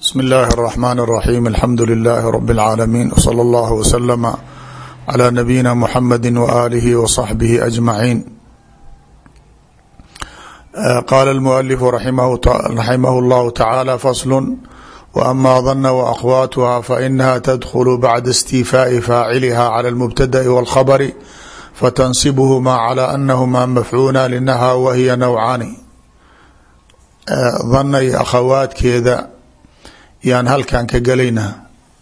بسم الله الرحمن الرحيم الحمد لله رب العالمين وصلى الله وسلم على نبينا محمد وآله وصحبه أجمعين. قال المؤلف رحمه الله تعالى فصل وأما ظن وأخواتها فإنها تدخل بعد استيفاء فاعلها على المبتدأ والخبر فتنصبهما على أنهما مفعولا لنها وهي نوعان. ظن iyo akhawaadkeeda yaan halkan ka gelaynaa.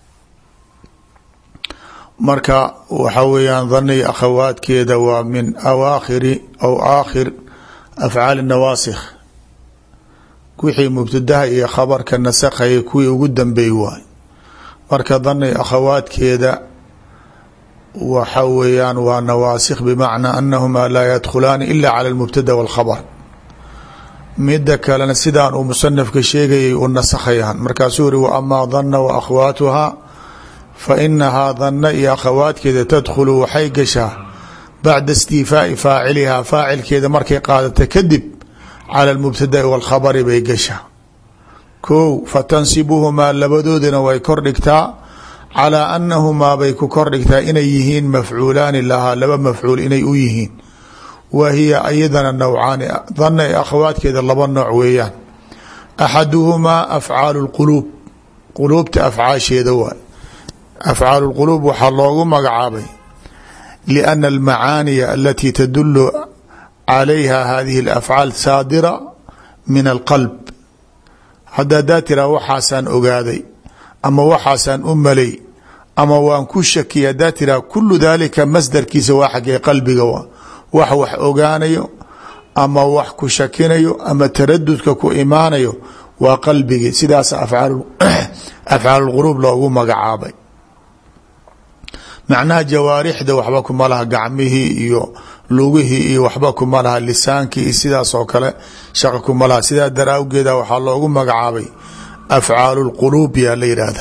marka waxa weeyaan dhanni akhawaadkeeda waa min awaakhiri aw aakhir afcaal nawaasikh, wixii mubtadaha iyo khabarka nasakhay kuwii ugu dambeey waay. marka dhanni akhawaadkeeda waxa weeyaan waa nawaasikh bimacnaa anahuma laa yadkhulaani ila cala almubtada walkhabar. mida kalena sidaan uu musanafka sheegayay u nasakhayaan. markaasuu yuri waamaa dhanna wa akhwaatuhaa fa inahaa dhanna iyo akhawaadkeeda tadkhulu waxay gashaa bacda istiifaai faacilihaa, faacilkeeda markay qaadata kadib cala almubtada'i walkhabari bay gashaa. kow fatansibuhumaa labadoodana way kor dhigtaa calaa anahumaa bay ku kor dhigtaa inay yihiin mafcuulaani lahaa, laba mafcuul inay u yihiin. wa hiya ayadana nawcaani, dhanna ee akhawaadkeeda laba nooc weeyaan. axaduhumaa afcaalu lquluub, quluubta afcaasheeda waay. afcaalu lquluub waxaa loogu magacaabay liana almacaaniya alatii tadulu calayha hadihi alafcaal saadira min alqalb. haddaa tiraa waxaasaan ogaaday ama waxaasaan u malay ama waan ku shakiyay, haddaa tiraa kulu dalika masdarkiisa waa xagee qalbiga waa wax ogaanayo ama wax ku shakinayo ama taradudka ku imaanayo waa qalbigii. sidaas afcaalulquluub loogu magacaabay. macnaha jawaarixda waxba kuma laha, gacmihii iyo lugihii iyo waxba kuma laha, lisaankii iyo sidaas oo kale shaqa kuma laha. sidaa daraawgeeda waxaa loogu magacaabay afcaalulquluub yaa la yidhaahda.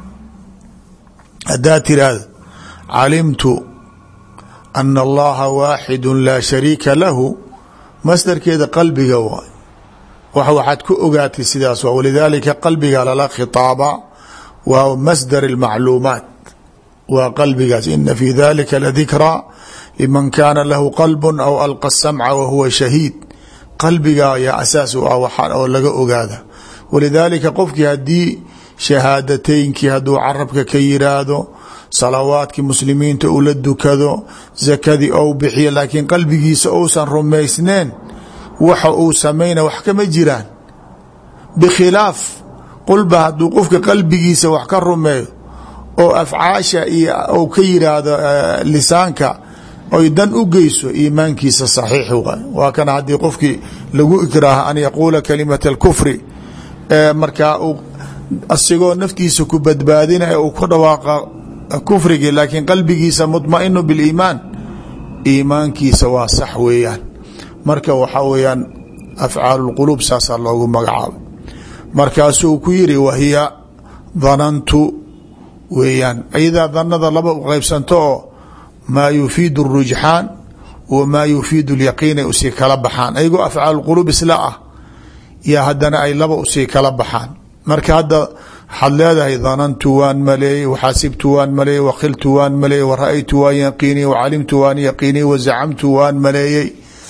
haddaa tiraahda calimtu ana allaha waaxidu laa shariika lahu, masdarkeeda qalbiga waay. waxaad ku ogaatay sidaas waa. walidaalika qalbiga lala khitaaba waa masdar اlmacluumaat, waa qalbigaas. ina fi dalika ladikraa liman kaana lahu qalb aw alqa الsamca wahuwa shahiid. qalbiga ayaa asaas u ah waxa oo laga ogaada. walidaalika qofkii haddii shahaadateynkii hadduu carabka ka yiraahdo, salawaadkii muslimiinta uu la dukado, zakadii ou bixiyo, laakiin qalbigiisa ousan rumaysneen waxa uu samayna wax kama jiraan. bikhilaaf qulba hadduu qofka qalbigiisa wax ka rumeeyo oo afcaasha iyo ou ka yiraahdo lisaanka oy dan u geyso, iimaankiisa saxiix waay. waa kana haddii qofkii lagu ikraaha an yaquula kalimata alkufri, markaa asigoo naftiisa ku badbaadinaya uu ku dhawaaqa kufrigii, laakiin qalbigiisa mطmaئinu biاliimaan, iimaankiisa waa sax weeyaan. marka waxaa weeyaan afcaalu اlquluub saasaa loogu magacaabay. markaasuu ku yiri wahiya dhanantu weeyaan. ayadaa dhanada laba u qeybsanto oo maa yufiidu الrujxaan wa maa yufiidu اlyaqiin ay usii kala baxaan. ayagoo afcaal اquluub isla ah yaa haddana ay laba usii kala baxaan. marka hadda waxaad leedahay dhanantu waan maleeyey, waxaasibtu waan maleeyey, wakhiltu waan maleeyey, wara-aytu waan yaqiiniyey, wacalimtu waan yaqiiniyey, wazacamtu waan maleeyey.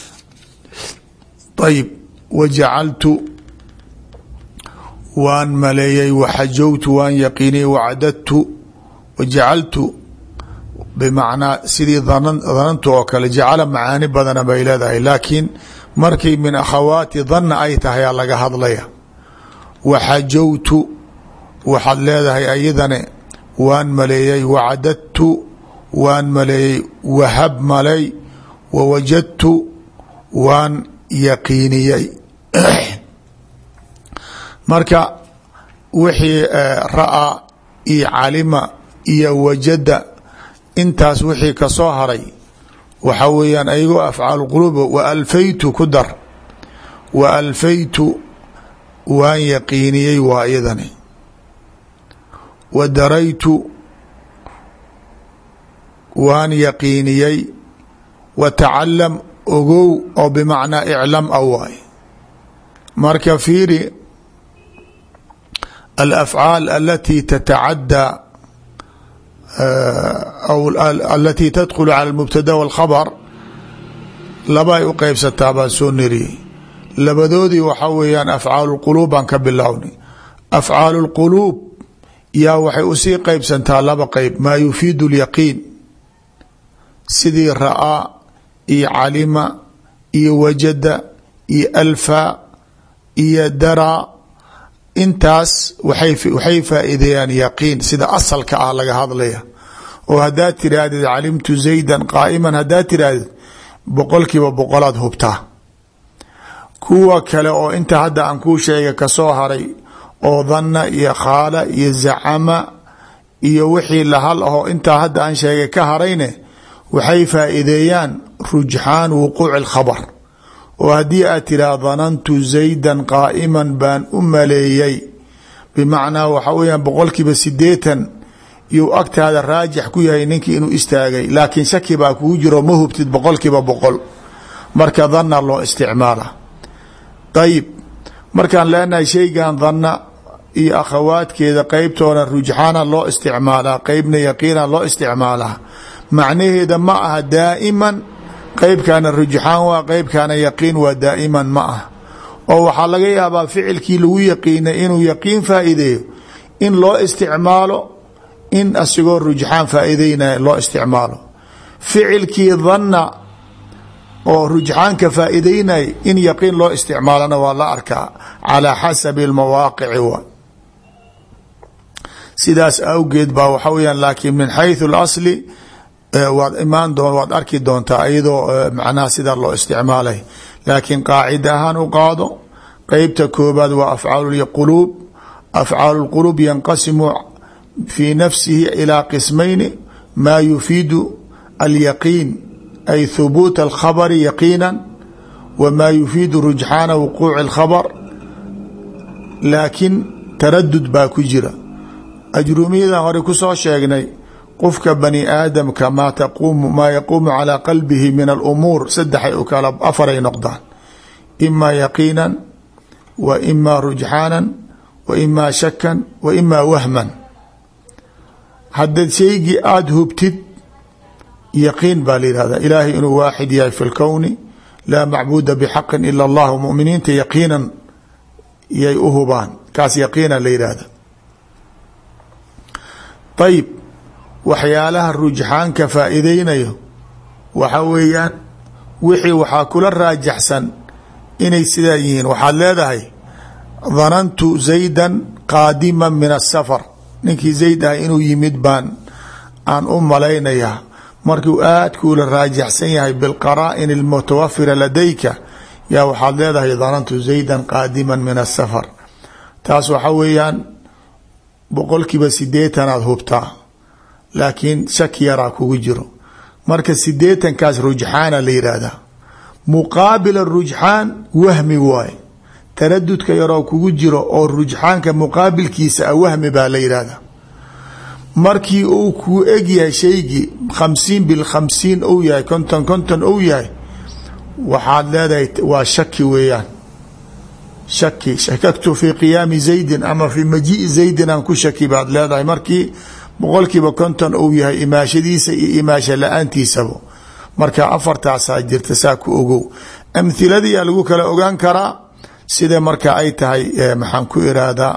ayib wajacaltu waan maleeyey, waxajowtu waan yaqiiniyey, wacadadtu wajacaltu bimacnaa sidii dhanantu oo kale. jacala macaani badana bay leedahay, laakiin markay min akhawaati dhanna ay tahay aa laga hadlaya. waxajowtu waxaad leedahay ayadane waan maleeyey, wacadadtu waan maleeyey, wahab maley, wawajadtu waan yaqiiniyey. marka wixii ra'aa iyo calima iyo wajada intaas wixii ka soo haray waxa weeyaan ayagoo afcaal quluub. wa alfaytu ku dar, wa alfaytu waan yaqiiniyey waa iyadani. wa daraytu waan yaqiiniyey, wa tacalam ogow oo bimacnaa iclam a waay. marka fiiri alafcaal alati tatacadى aw alati tadkhulu cala اlmubtada wاlkhabr laba ay u qeybsataa baan soo niriyey labadoodii waxaa weeyaan afcaalu اlquluub baan ka bilownay afcaalu اlquluub yaa waxay usii qeybsantaa laba qeyb maa yufiidu اlyaqiin sidii ra'aa iyo calima iyo wajada iyo alfa iyo daraa intaas waxay faa'iideeyaan yaqiin sida asalka ah laga hadlaya oo haddaad tirahdid calimtu zaydan qaa'iman haddaad tirahdid 100% hubtaa kuwa kale oo inta hadda aan kuu sheega kasoo haray oo dhanna iyo khaala iyo zacama iyo wixii lahal ahoo intaa hadda aan sheegay ka harayne waxay faa'iideeyaan rujxaan wuquuci اlkhabr oo haddii aad tiraa dhanantu zaydan qaa'iman baan u maleeyey bimacnaa waxa weyaan 80% yuu agtaada raajix ku yahay ninkii inuu istaagay laakiin shaki baa kugu jiro ma hubtid 100% marka dhanna loo isticmaala ayib markaan leenahay shaygan dhanna iyo akhawaadkeeda qeybtoona rujxaana loo isticmaalaa qeybna yaqiina loo isticmaalaa macnaheeda ma aha daa'iman qeybkaana rujxaan waa qeybkaana yaqiin waa daa'iman ma ah oo waxaa laga yaabaa ficilkii lagu yaqiinay inuu yaqiin faa'iideeyo in loo isticmaalo in asigoo rujxaan faa'iideynaya loo isticmaalo ficilkii dhanna oo rujxaanka faa'iideynay in yaqiin loo isticmaalana waa la arkaa calaa xasabi almawaaqici wa sidaas awgeed baa waxa weyaan laakiin min xayثu اlasli waad waad arki doontaa iyadoo macnaha sidaa loo isticmaalay laakiin qaacida ahaan u qaado qeybta koobaad waa afcaal quluub afcaal اlquluub yanqasimu fii nafsihi ilaa qismayni maa yufiidu alyaqiin ay hubuuta alkhabri yaqiina wamaa yufiidu rujxaana wuquuci اlkhabr laakiin taradud baa ku jira ajruumiyadan hore kusoo sheegnay qofka bani aadamka maa yaquumu calaa qalbihi min alumuur saddexay u kala afaray noqdaan imaa yaqiinan wa imaa rujxaanan wa imaa shakan wa imaa wahman haddaad shaygii aada hubtid yaqiin baa la yihahdaa ilaahay inuu waaxid yahay fi lkowni laa macbuuda bixaqin ila allah muminiinta yaqiinan yay u hubaan kaas yaqiina la yihahda ayib waxyaalaha rujxaanka faa'iideynayo waxa weeyaan wixii waxaa kula raajaxsan inay sidaa yihiin waxaad leedahay dhanantu zaydan qaadiman min asafar ninkii zayd ah inuu yimid baan aan u malaynayaa markuu aad kuula raajaxsan yahay bilqaraa'in almutawafira ladayka yaa waxaad leedahay dhanantu zaydan qaadiman min asafar taas waxa weeyaan 80% aad hubtaa laakiin shaki yaraa kugu jiro marka 80kaas rujxaana la yihahdaa muqaabil rujxaan wahmi waaye taradudka yaroo kugu jiro oo rujxaanka muqaabilkiisa a wahmi baa la yihahdaa markii uu kuu eg yahay shaygii 50 ou yahay 50 ou yahay waxaad leedahay waa shaki weeyaan shaki shakaktu fi qiyaami zaydin ama fi majii'i zaydin aan ku shaki baad leedahay markii 50 ou yahay imaashadiisa iyo imaasha la-aantiisaba marka afartaasaa jirta saa ku ogow amhiladiyaa lagu kala ogaan karaa sida marka ay tahay maxaan ku iraahdaa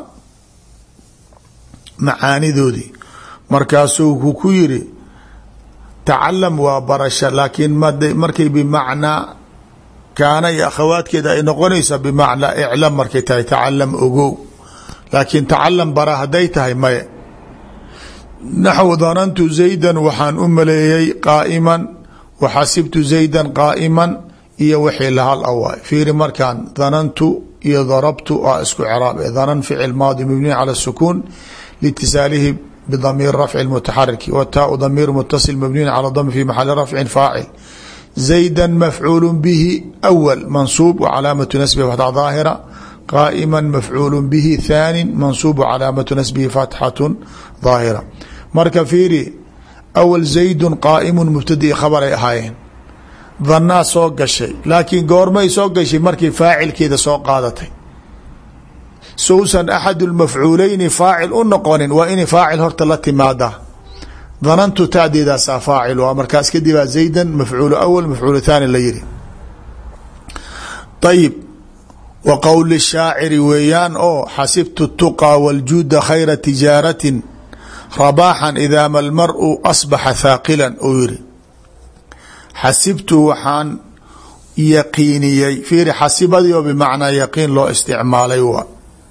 macaanidoodii markaasuu ku yiri tacalam waa barasha laakiin markay bimacnaa kaana iyo akhawaadkeeda ay noqonaysa bimacnaa iclam markay tahay tacalam ogow laakiin tacalam bara hadday tahay maya naxw dhanantu zaydan waxaan u maleeyey qaa'iman waxasibtu zaydan qaa'iman iyo wixii lahal awaay fiiri markaan dhanantu iyo darabtu aa isku craab dhanan ficil maadi mabniy cala sukuun liitisaalihi bdamiir rafci mutaxariki wataau damiir mutasil mabniyu cala dami fi maxali rafcin faacil zayda mafcuul bihi awal mansuub wcalaamatu nasbihi fatxa daahira qaa'ima mafcuul bihi thaani mansuub wcalaamatu nasbihi fatxatu daahira marka fiiri awal zaydun qaa'imu mubtadii khabaray ahaayeen dhanaa soo gashay laakiin goormay soo gashay markii faacilkeeda soo qaadatay sousan axad lmafcuuleyni faacil u noqonin waa inay faacil horta la timaada. danantu tadeedaasaa faacil waa markaas kadibaa zaydan mafcuul awal mafcuul thaani la yihi. ayib wa qowl shaaciri weeyaan oo xasibtu tuqaa waljuuda khayra tijaaratin rabaaxan idaa ma lmaru asbaxa thaaqilan uu yihi. xasibtu waxaan yaqiiniyey fiiri xasibadii oo bimacnaa yaqiin loo isticmaalay waa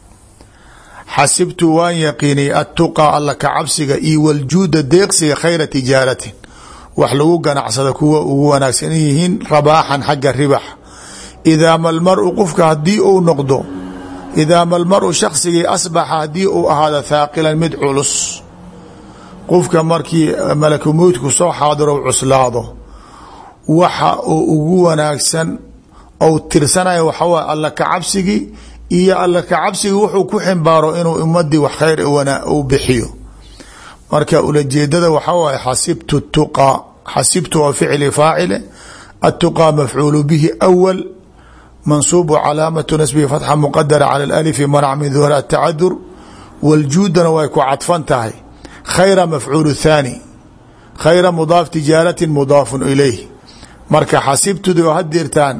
xasibtu waan yaqiiniyey attuqaa alla ka cabsiga iyo waljuuda deeqsiga khayra tijaaratin wax lagu ganacsada kuwa ugu wanaagsan yihiin rabaaxan xagga ribax. idaa ma lmaru qofka hadii uu noqdo idaa ma lmaru shaksigii asbaxa hadii uu ahaado thaaqilan mid culus qofka markii malakumowdku soo xaadiro cuslaado waxa uu ugu wanaagsan ou tirsanaya waxawaay alla ka cabsigii iyo alla ka cabsigii wuxuu ku ximbaaro inuu ummadii wax khayr u bixiyo. marka ulajeedada waxa waay xasibtu tuqaa xasibtu waa ficli faacile attuqaa mafcuulu bihi awal mansuubu calaamatu nasbihi fatxa muqadara cala alif manac min duhur atacadur waljuudana way ku cadfan tahay khayra mafcuulu thaani khayra mudaaf tijaaratin mudaafun ilayh. marka xasibtudi oo hadeertaan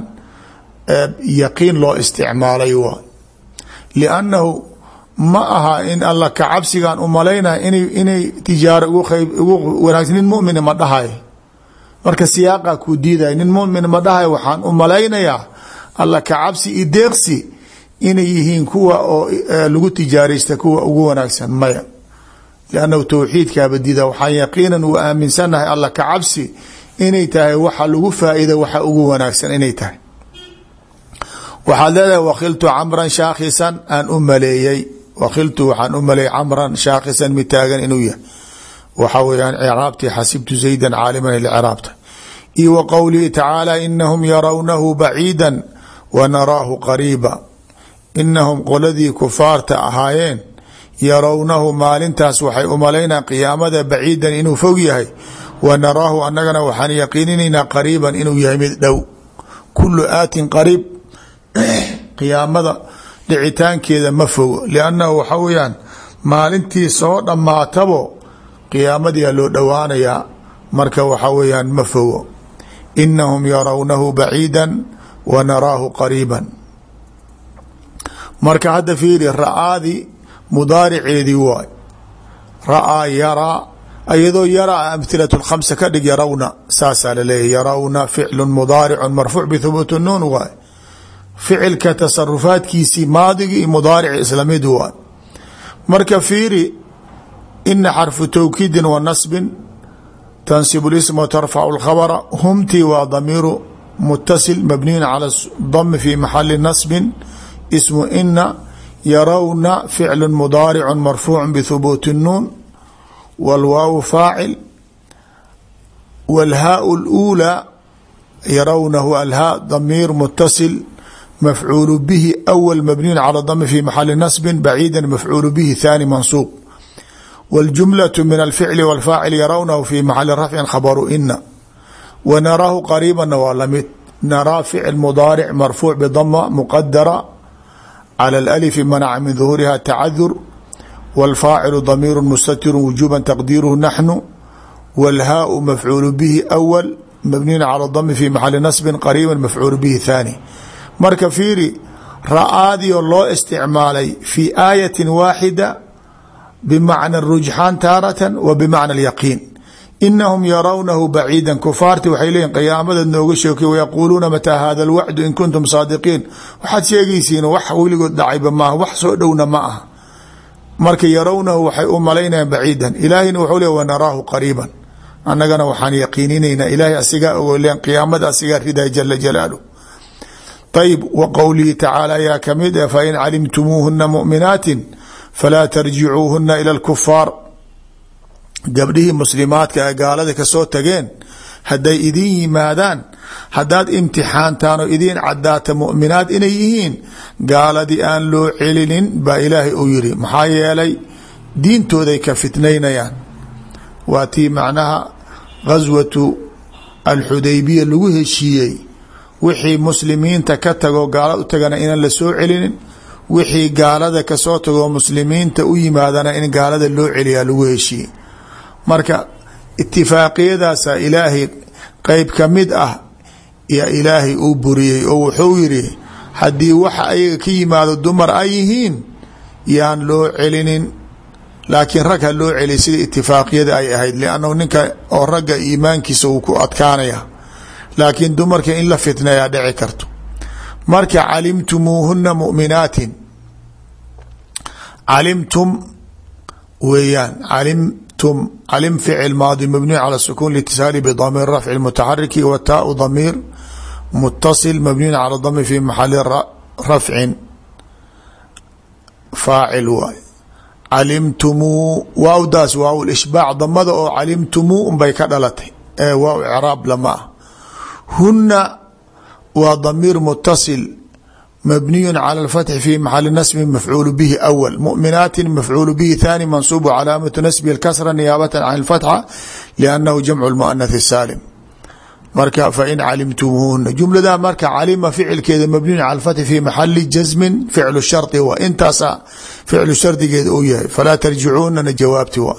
yaqiin loo isticmaalay waa liannahu ma aha in alla ka cabsigaan u malaynaya inay tijaaro ugu wanaagsan nin mumin ma dhahay. marka siyaaqa kuu diiday nin mumin ma dhahay waxaan u malaynayaa alla ka cabsi iyo deeqsi inay yihiin kuwa oo lagu tijaaraysta kuwa ugu wanaagsan maya liannahu towxiidkaaba diida waxaan yaqiinan u aaminsanahay alla ka cabsi inay tahay waxa lagu faa'iida waxa ugu wanaagsan inay tahay. waxaad leedahay wakhiltu camran shaakhisan aan u maleeyey wakhiltu waxaan u maleeyey camran shaakhisan mid taagan inuu yahay waxa weeyaan ciraabtii xasibtu zaydan caaliman ilciraabta. iyo wa qowlihi tacaala inahum yarawnahu baciida wa naraahu qariiba. inahum qoladii kufaarta ahaayeen yarawnahu maalintaas waxay u malaynaan qiyaamada baciidan inuu fog yahay wa naraahu anagana waxaan yaqiininaynaa qariiban inuu yahay mid dhow. kulu aatin qariib qiyaamada dhicitaankeeda ma fogo liannahu waxa weeyaan maalintii soo dhammaatabo qiyaamadiia loo dhowaanayaa marka waxa weeyaan ma fogo. inahum yarawnahu baciida wa naraahu qariiban. marka hadda fiiri ra'aadii mudaariceedii waay ra'aa yaraa iyadoo yaraa amhilat khamsa ka dhig yarawna saasaa laleeyahy yarawna ficlu mudaaricu marfuuc bihubuuti nuun waay ficilka tasarufaadkiisii maadigi iyo mudaarici isla mid waay. marka fiiri ina xarfu tawkiidin wa nasbin tansibu lism wa tarfacu lkhabra humtii waa damiiru mutasil mabniyun cala dami fi maxali nasbin ismu ina yarawna ficlu mudaaricu marfuucu bihubuuti nuun wاlwaaw faacil wاlhaau اlأulى yarawnahu alhaa damiir mutasil mafcuul bihi أwl mabniyu calى dami fi maxali nasbi baciida mafcuul bihi thaani mansuub wاljumlaة min alficli wاlfaacil yarawnahu fi maxali rafci khabaru ina wa naraahu qariibana waa lamid naraa ficil mudaaric marfuuc bdama muqadara calى اlأlif manaca min duhuriha tacadur wاlfaacilu damiir mustatiru wujuba taqdiiruhu naxnu wاlhaau mafcuul bihi أwl mabniyu calى dami fi maxali nasbi qariiba mafcuul bihi thaani. marka fiiri ra'aadii oo loo isticmaalay fi aayati waaxida bimacna rujxaan taaratan wa bimacna alyaqiin. inahum yarawnahu baciida kufaarti waxay leeyihin qiyaamada nooga sheekay wayaquuluuna mataa hada alwacdu in kuntum saadiqiin waxaad sheegaysiin wax weligood dhacayba maaha wax soo dhowna ma aha. marka yarawnahu waxay u malaynayaan baciidan ilaahayna wuxuu le wanaraahu qariiban annagana waxaan yaqiininaynaa ilaahay asigaa ogoleen qiyaamada asigaa riday jala jalaaluh. ayb wa qowlihi tacaala yaa kamid ah fain calimtumuuhuna muؤminaatin falaa tarjicuuhuna ila اlkufaar. gabdhihii muslimaadka ee gaalada kasoo tageen hadday idin yimaadaan haddaad imtixaantaan oo idin cadaata muؤminaad inay yihiin gaaladii aan loo celinin baa ilaahay uu yihi maxaa yeelay diintooday ka fitnaynayaan. waa tii macnaha gaswatu alxudaybiya lagu heshiiyey wixii muslimiinta ka tago gaala u tagana inaan la soo celinin wixii gaalada kasoo tago muslimiinta u yimaadana in gaalada loo celiyaa lagu heshiiyey. marka itifaaqiyadaasa ilaahay qeyb ka mid ah yaa ilaahay uu buriyey oo wuxuu yidhi haddii waxa ayaga ka yimaado dumar ay yihiin yaan loo celinin, laakiin rag ha loo celiy sida itifaaqiyada ay ahayd, liannahu ninka oo ragga iimaankiisa uu ku adkaanaya, laakiin dumarka in la fitneeyaa dhici karto. marka calimtumuuhuna mu'minaatin, calimtum weeyaan, calimtum calim ficil maadi mabniy cala sukuun litisaali bdamiir rafci mutaxariki wa taau damiir mutasil mabniyn cala dami fi maxali rafcin faacil waay. calimtumuu waawdaas waaw ishbaac damada oo calimtumuu unbay ka dhalatay ee waaw icraab lama ah. huna waa damiir mutasil mabniyu cala اlfatxi fi maxali nasbi mafcuul bihi awal, muؤminaatin mafcuul bihi thani mansuub calaamatu nasbi اlkasra niyaabata can اlfatxa liannahu jamcu اlmuanath الsaalim. marka fain calimtumuuhuna jumlada marka calima ficilkeeda mabniyu cala اlfatxi fi maxali jasmin ficlu shardi waa intaasa ficlu shardigeeda uu yahay, falaa tarjicuunana jawaabti waa.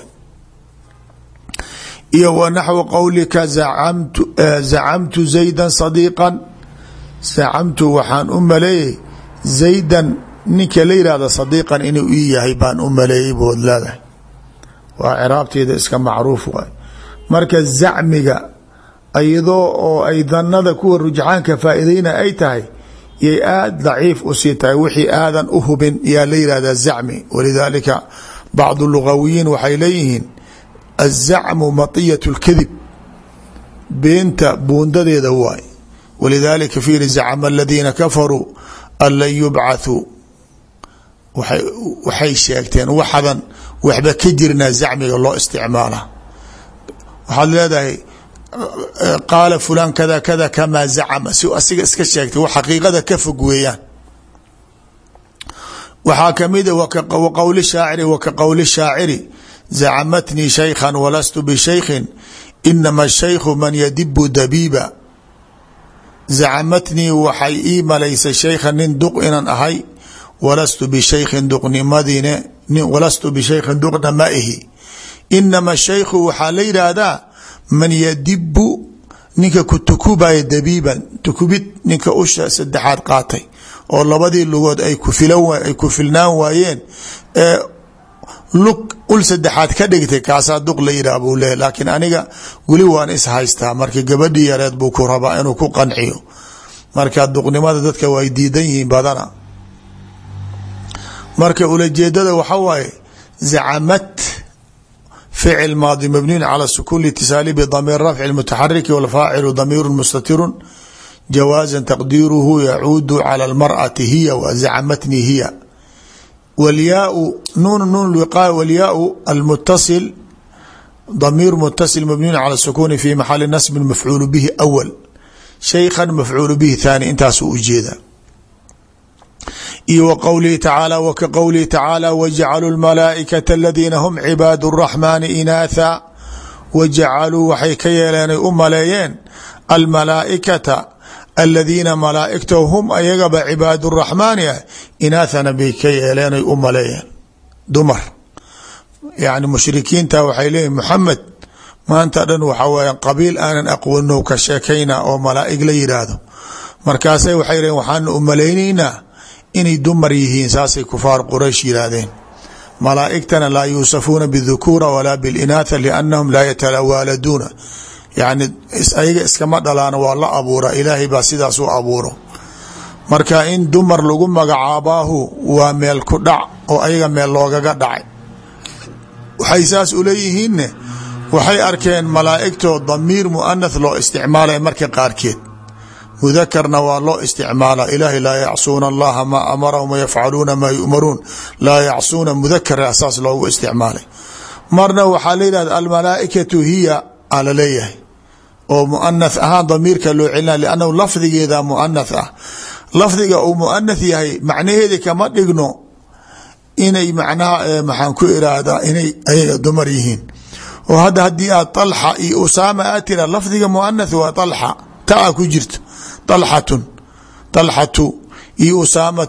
iyo wa naxwu qowlika zacamtu zayda sadiiqa, zacamtu waxaan u maleeyey zaydan ninka la yihahda sadiiqan inuu ii yahay baan u maleeyey bood leedahay, waa ciraabteeda iska macruuf waay. marka zacmiga iyadoo oo ay danada kuwa rujxaanka faa'iideyna ay tahay yay aada daciif u sii tahay, wixii aadan u hubin yaa la yihahdaa zacmi. walidaalika bacdu lugawiyiin waxay leeyihiin azacmu matiyat اlkadib, beenta buundadeeda waay. walidaalika fiiri zacma aladiina kafaruu an lan yubcathuu, waxay sheegteen waxadan waxba ka jirnaa zacmiga loo isticmaala. waxaad leedahay qaala fulaan kada kada kamaa zacama, si asiga iska sheegtay wax xaqiiqada ka fog weeyaan. waxaa kamida waqowli shaaciri waka qowli shaaciri zacamatnii shaykhan walastu bishaykhin inama shaykhu man yadibu dabiiba. zacamatnii waxay ii malaysay shaykhan nin duq inan ahay, walastu bishaykhin duqnimadiine walastu bishaykhin duqna ma ihi. inama shaykhu waxaa la yidhaahdaa man yadibu ninka ku tukubaya dabiiban, tukubid ninka usha saddexaad qaatay oo labadii lugood ay ku filnaan waayeen ee lug ul saddexaad ka dhigtay, kaasaa duq la yidhaah buu leeyahy. laakiin aniga weli waan is haystaa, marka gabadhii yareed buu ku rabaa inuu ku qanciyo. marka duqnimada dadka way diidan yihiin badana. marka ulajeedada waxa waaye zacamat ficil maadi mabniyu cala sukuun litisaali bdamiir rafci mutaxariki walfaacilu damiiru mustatiru jawaazan taqdiiruhu yacuudu cala almar'ati hiya wa zacamatnii hiya. wlyaau nuun wiqaaya walyaau almutasil damiir mutasil mabniyu cala sukuni fi maxali nasbi mafcuul bihi awal, shaykhan mafcuul bihi thani, intaasuu ujeeda. iyo wa qowlihi tacaala waka qowlihi tacaala wajacaluu lmalaaikata aladiina hum cibaadu raxmaani inaatha, wajacaluu waxay ka yeeleenay u maleeyeen almalaaikata aladiina malaaigta hum ayagaba cibaadu raxmaani ah inaathana bay ka yeeleenay u maleeyeen dumar. yani mushrikiinta waxay leeyihin muxamed maanta dhan waxa weya qabiil aanan aqoono ka sheekayna oo malaa'ig la yidhaahdo, markaasay waxay leeyiin waxaanu u malaynaynaa inay dumar yihiin. saasay kufaar quraysh yidhaahdeen. malaa'igtana laa yuusafuuna bاdhukuura walaa biاlinaatha liannahum laa yatalawaaladuuna, yani ayaga iskama dhalaana waa la abuura, ilaahay baa sidaas u abuuro. marka in dumar lagu magacaabaahu waa meel ku dhac oo ayaga meel loogaga dhacay. waxay saas uleeyihiinne waxay arkeen malaa'igtoo damiir muanath loo isticmaalay marka qaarkeed, mudakarna waa loo isticmaala. ilaahay laa yacsuuna allaha maa amarahum wayafcaluuna maa yu'maruun, laa yacsuuna mudakara saas loogu isticmaalay. marna waxaa la yidhahda almalaaikatu hiya ala leeyahay oo muanath ahaan damiirka loo celina liannahu lafdigeeda muanath ah. lafdiga uu muanath yahay macnaheedi kama dhigno inay macnaha maxaan ku iraahdaa inay ayaga dumar yihiin. oo hadda haddii aad طalxa iyo usaama aad tira lafdiga muanath waa طalxa taa ku jirto, طalxatu iyo usaamatu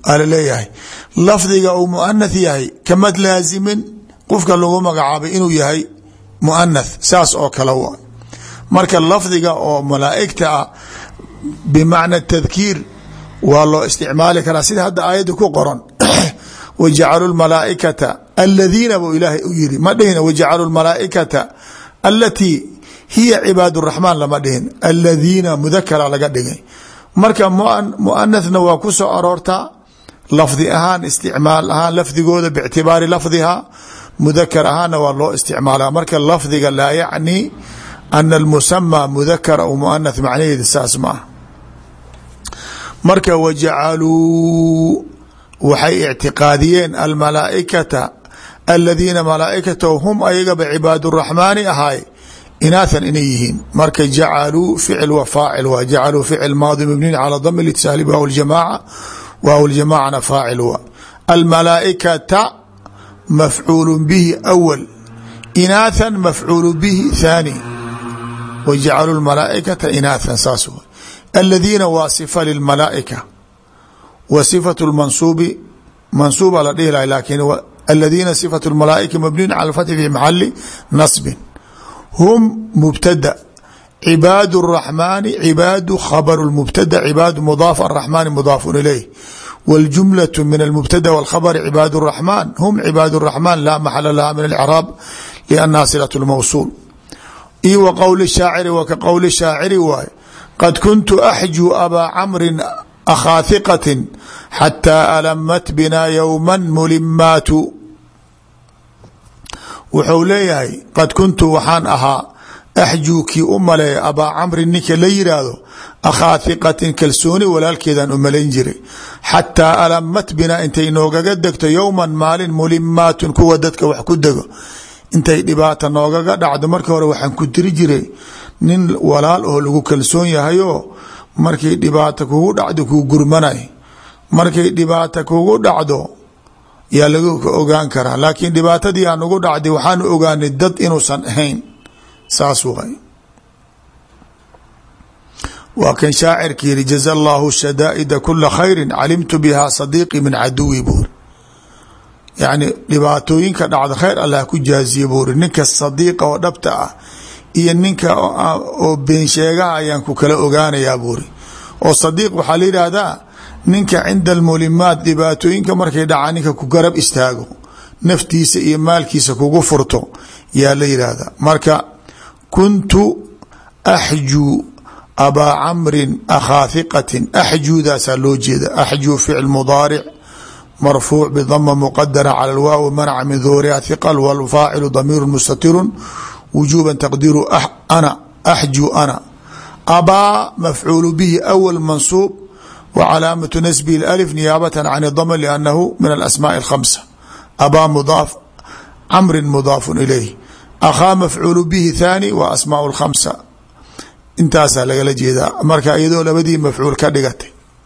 ala leeyahay lafdiga uu muanath yahay kamad laazimin qofka lagu magacaabay inuu yahay muanath saas oo kale waa marka lafdiga oo malaa'igta ah bimacna tadkiir waa loo isticmaali karaa sida hadda aayadda ku qoran wajacaluu lmalaa'ikata aladiina buu ilaahay u yiri ma dhihin wajacaluu lmalaa'ikata alatii hiya cibaad الraxmaan lama dhihin aladiina mudakara laga dhigay marka muanathna waa ku soo aroortaa lafdi ahaan isticmaal ahaan lafdigooda bictibaari lafdiha mudakar ahaanna waa loo isticmaalaa marka lafdiga laa yacni ana almusama mudakar aw muanath macnaheeda saas ma ah marka wajacaluu waxay ictiqaadiyeen almalaa'ikata aladiina malaa'ikata hum ayagaba cibaad الraxmaani ahaay inaathan inay yihiin marka jacaluu ficil wa faacil waa jacaluu ficil maadi mabniin calى dam اlitisaali waaw اljamaaca waaw اljamaacana faacil waa almalaa'ikata mafcuul bihi awal inaathan mafcuul bihi thaani wajacaluu lmalaa'ikata inaathan saas w aladiina waa sifa lilmalaa'ika wa sifatu lmansuubi mansuuba la dhihi lahay lakin aladiina sifatu lmalaa'ika mabniin cala alfathi fi maxali nasbin hum mubtada cibaad الraxmaani cibaadu khabaru mubtada cibaadu mudaaf araxmaani mudaafun ilayh wاljumlaة min almubtada wاlkhabr cibaad الraxmaan hum cibaad الraxmaan laa maxala laha min alcraab liannaha silaة اlmawsuul io wa qowli shaaciri wa ka qowli shaaciri waay qad kuntu axjuu abaa camrin akhaa hiqatin xataa alamat bina yowma mulimaatu wuxuu leeyahay qad kuntu waxaan ahaa axjuu kii u maleeya abaa camrin ninka la yiraahdo akhaa hiqatin kalsooni walaalkeedaan u malayn jiray xataa alamat bina intay noogaga degto yowman maalin mulimaatun kuwa dadka wax ku dego intay dhibaata noogaga dhacdo markii hore waxaan ku diri jiray nin walaal oo lagu kalsoon yahayoo markay dhibaata kugu dhacdo kuu gurmanay markay dhibaata kugu dhacdo yaa lagu ogaan karaa laakiin dhibaatadii aan ugu dhacday waxaanu ogaanay dad inuusan ahayn saas way waa kan shaacirka yiri jaza allahu shadaa'ida kula khayri calimtu biha sadiiqi min caduwi buuri yacni dhibaatooyinka dhacda khayr allah ku jaaziye buuri ninka sadiiqa oo dhabta ah iyo ninka oo been sheegaha ayaan ku kala ogaanayaa buuri oo sadiiq waxaa la yidhaahdaa ninka cinda almulimaat dhibaatooyinka markay dhacaa ninka ku garab istaago naftiisa iyo maalkiisa kugu furto yaa la yidhaahdaa marka kuntu axjuu abaa camrin akhaa hiqatin axjuudaasaa loo jeeda axjuu ficil mudaaric marfuuc bdama mqadara calى اlwaaw manaca min duhuriha hiqal wاlfaacilu damiiru mustatiru wujuba taqdiiru ana axju ana abaa mafcuulu bihi awal mansuub wa calaamatu nasbihi alif niyaabata can dama liannahu min alasmaaءi اlkhamsa abaa mudaaf camrin mudaafun ilayh akhaa mafcuulu bihi thaani wa asmaau اlkhamsa intaasaa lagala jeedaa marka iyadoo labadii mafcuul ka dhigatay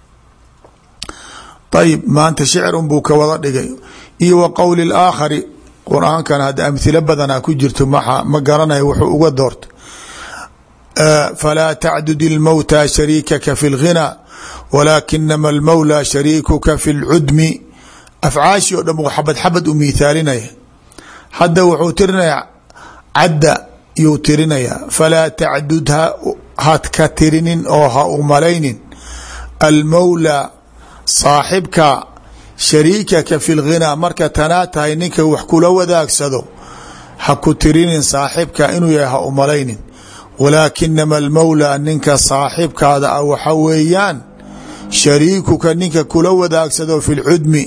ayb maanta shicrun buu ka wada dhigay iyo wa qowli اlaakhari qur-aankan hadda amhilo badanaa ku jirto ma garanayo wuxuu uga doortay falaa tacdud اlmowta shariikaka fi اlghinaa walaakinama almowlaa shariikuka fi اlcudmi afcaashi o dhan xabad xabad u miithaalinaya hadda wuxuu tirinaya cadda yuu tirinayaa falaa tacdud had ka tirinin oo ha u malaynin almowlaa saaxibka shariikaka fi lghinaa marka tanaa tahay ninka wax kula wadaagsado ha ku tirinin saaxibka inuu yahay ha u malaynin walaakinama almowlaa ninka saaxibkaada ah waxa weeyaan shariikuka ninka kula wadaagsado fi lcudmi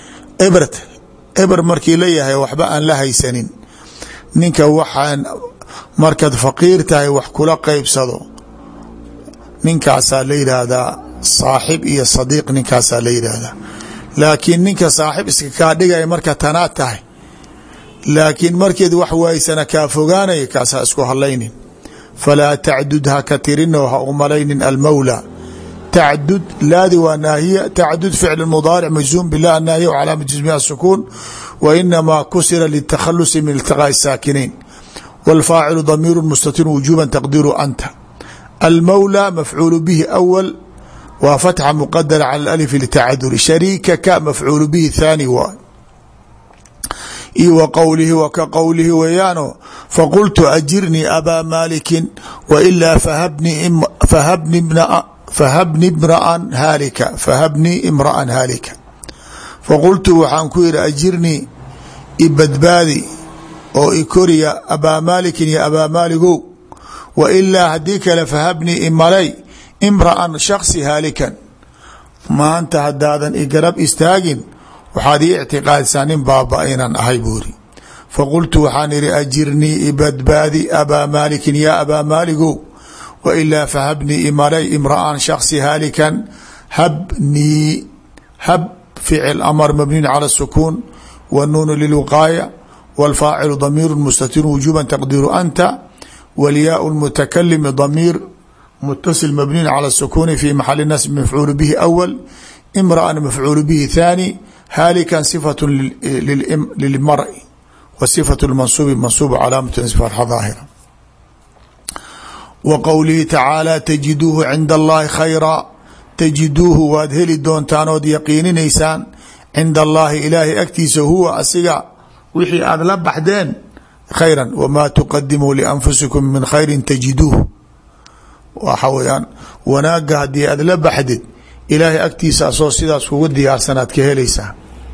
eber markii la yahay waxba aan la haysanin ninka waxaan markaad faqiir tahay wax kula qeybsado ninkaasaa la yidhaahdaa saaxib iyo sadiiq ninkaasaa la yidhaahdaa laakiin ninka saaxib iska kaa dhigaya marka tanaad tahay laakiin markeed wax waaysana kaa fogaanaya kaasaa isku hadlaynin falaa tacdud ha ka tirinoo ha u malaynin almowlaa tacdud laadi waa naahiya tacdud ficl mudaaric majzuum bilah anaahiya calaama jismiha asukuun wa inamaa kusira litakhalusi min iltiqaaءi saakinayn wاlfaacilu damiiru mustatir wujuba taqdiiru anta almowlى mafcuul bihi awal waa fatxa muqadara cala alif litacaduri. shariikaka mafcuulu bihi thaani waay. iyo wa qowlihi wa ka qowlihi weeyaano faqultu ajirnii abaa maalikin wailaa fahabni imra'an haalika. faqultu waxaan ku yihi ajirnii ibadbaadi oo ikoriya abaa maalikin iyo abaa maaligow wailaa haddii kale fahabnii imalay imra'an shaksi haalikan. maanta haddaadan igarab istaagin waxaad ii ictiqaadisaa nin baaba inaan ahay buuri. faqultu waxaan ihi ajirnii ibadbaadi abaa maalikin yaa abaa maaligow wailaa fahabnii imalay imra'an shaksi haalikan. habnii hab ficil amar mabniin cala sukuun wnuunu lilwiqaaya wاlfaacilu damiiru mustatirun wujuba taqdiiru anta wاlyaau lmutakalimi damiir mutasil mabniin cala sukuuni fi maxali nasb mafcuulu bihi awal imra'an mafcuulu bihi thaani haalikan sifatu lilmari wa sifatu lmansuubi mansuubu calaamatu nasb fatxa daahira. wa qowlihi tacaala tajiduuhu cinda allahi khayra. tajiduuhu waad heli doontaan ood yaqiininaysaan cinda allaahi ilaahay agtiisa huwa asiga wixii aada la baxdeen khayran wamaa tuqadimuu lianfusikum min khayrin tajiduuh. waxa weyaan wanaaga haddii aad la baxdid ilaahay agtiisa asoo sidaas kugu diyaarsanaad ka helaysaa.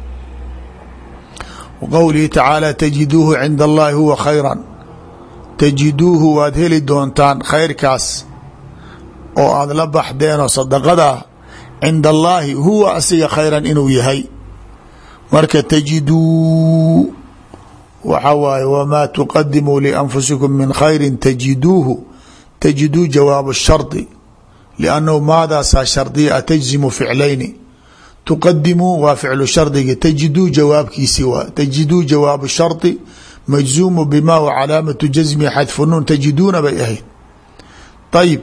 qowlihi tacaala tajiduuhu cinda allaahi huwa khayran. tajiduuhu waad heli doontaan khayrkaas oo aada la baxdeenoo sadaqada cinda allaahi huwa asiga khayran inuu yahay. marka tajiduu waxa waaye wamaa tuqadimuu lianfusikum min khayri tajiduuhu. tajiduu jawaabu shardi liannahu maadaasaa shardiya tajzimu ficlayni. tuqadimuu waa ficlu shardigi tajiduu jawaabkiisi waa tajiduu jawaabu shardi majzuumu bima wa calaamatu jasmi xadfu nuun tajiduuna bay ahayd. ayib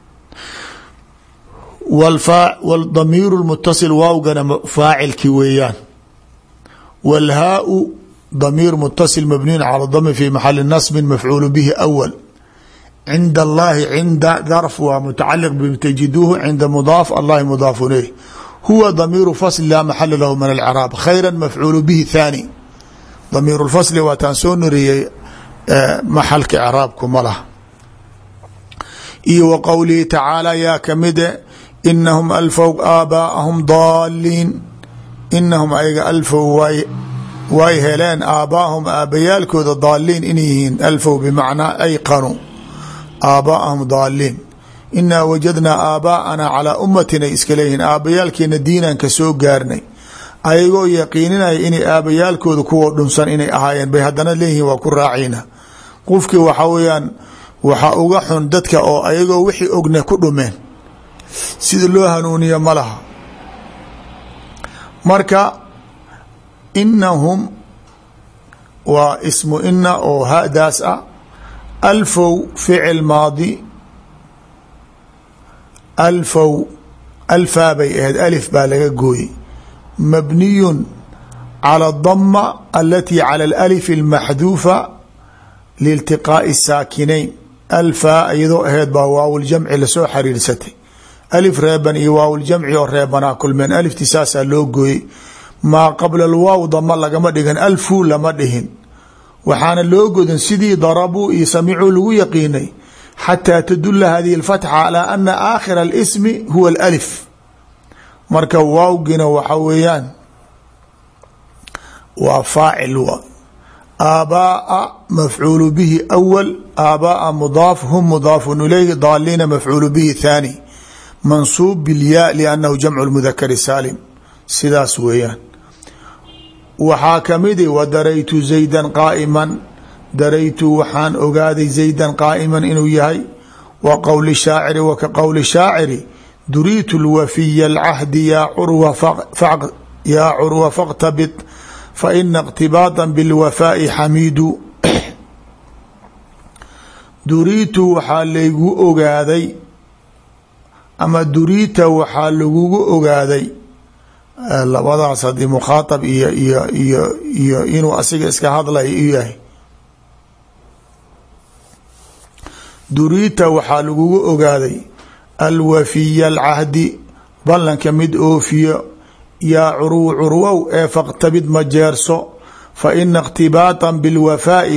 wاdamiir اmutaصil waawgana faacilki weeyaan. wاlhaau damiir mutaصil mabniyu calى dami fi maxali nasbi mafcuul bihi awal. cinda allahi cinda darf waa mutacaliq btajiduuhu cinda mudaaf allahi mudaaf ilayh. huwa damiiru fasl laa maxala lahu min alcraab. khayra mafcuul bihi thaani. damiir fasli waataan soo noriyey maxalka craabku ma laha. iyo wa qowlihi tacaala yaa kamide inahum alfow aabaa'ahum daaliin. inahum ayaga alfow way heleen aabaahum aabayaalkooda daaliin inay yihiin. alfow bimacnaa ayqanuu aabaa'ahum daaliin. inaa wajadnaa aabaa'anaa calaa ummatin ay iska leeyihiin aabayaalkeena diinaan ka soo gaarnay ayagoo yaqiininaya inay aabayaalkooda kuwa dhunsan inay ahaayeen bay haddana leeyihiin waa ku raacayna. qofkii waxa weeyaan waxaa uga xun dadka oo ayagoo wixii ogna ku dhumeen sida loo hanuuniya ma laha. marka inahum waa ismu ina oo hadaas ah. alfow ficil maadi alfow alfaa bay ahayd alif baa laga gooyey mabniyun calى dama alatii calى alif اlmaxduufa liiltiqaaءi الsaakinayn. alfaa iyadoo ahayd baa waawljamci lasoo xariirsatay. alif reeban iyo waawljamci oo reebanaa kulmeen alifti saasaa loo gooyey. maa qabla alwaaw dama lagama dhigan alfuu lama dhihin waxaana loo godin sidii darabuu iyo samicuu lagu yaqiinay xataa tadula hadihi اlfatxa calaa ana aakhira اlismi huwa اlalif. marka waawgina waxa weeyaan waa faacil wa aabaaa mafcuulu bihi awal aabaaa mudaaf hum mudaafun ilayhi daaliina mafcuulu bihi thaani mansuub bilyaa liannahu jamcu lmudakari saalim. sidaas weeyaan. waxaa kamidi wadaraytu zaydan qaa'iman. daraytu waxaan ogaaday zaydan qaa'iman inuu yahay. wa qowli shaaciri wa ka qowli shaaciri duriitu lwafiya alcahdi yaa curwa faqtabit faina اqtibaada biاlwafaaءi xamiidu. duriitu waxaa laygu ogaaday ama duriita waxaa lagugu ogaaday labadaas haddii mukhaaطab iyo inuu asiga iska hadlay u yahay. duriita waxaa lagugu ogaaday alwafiya alcahdi ballanka mid oofiyo yaa curw curwow ee faqtabid majeerso faina اktibaطa bilwafaa'i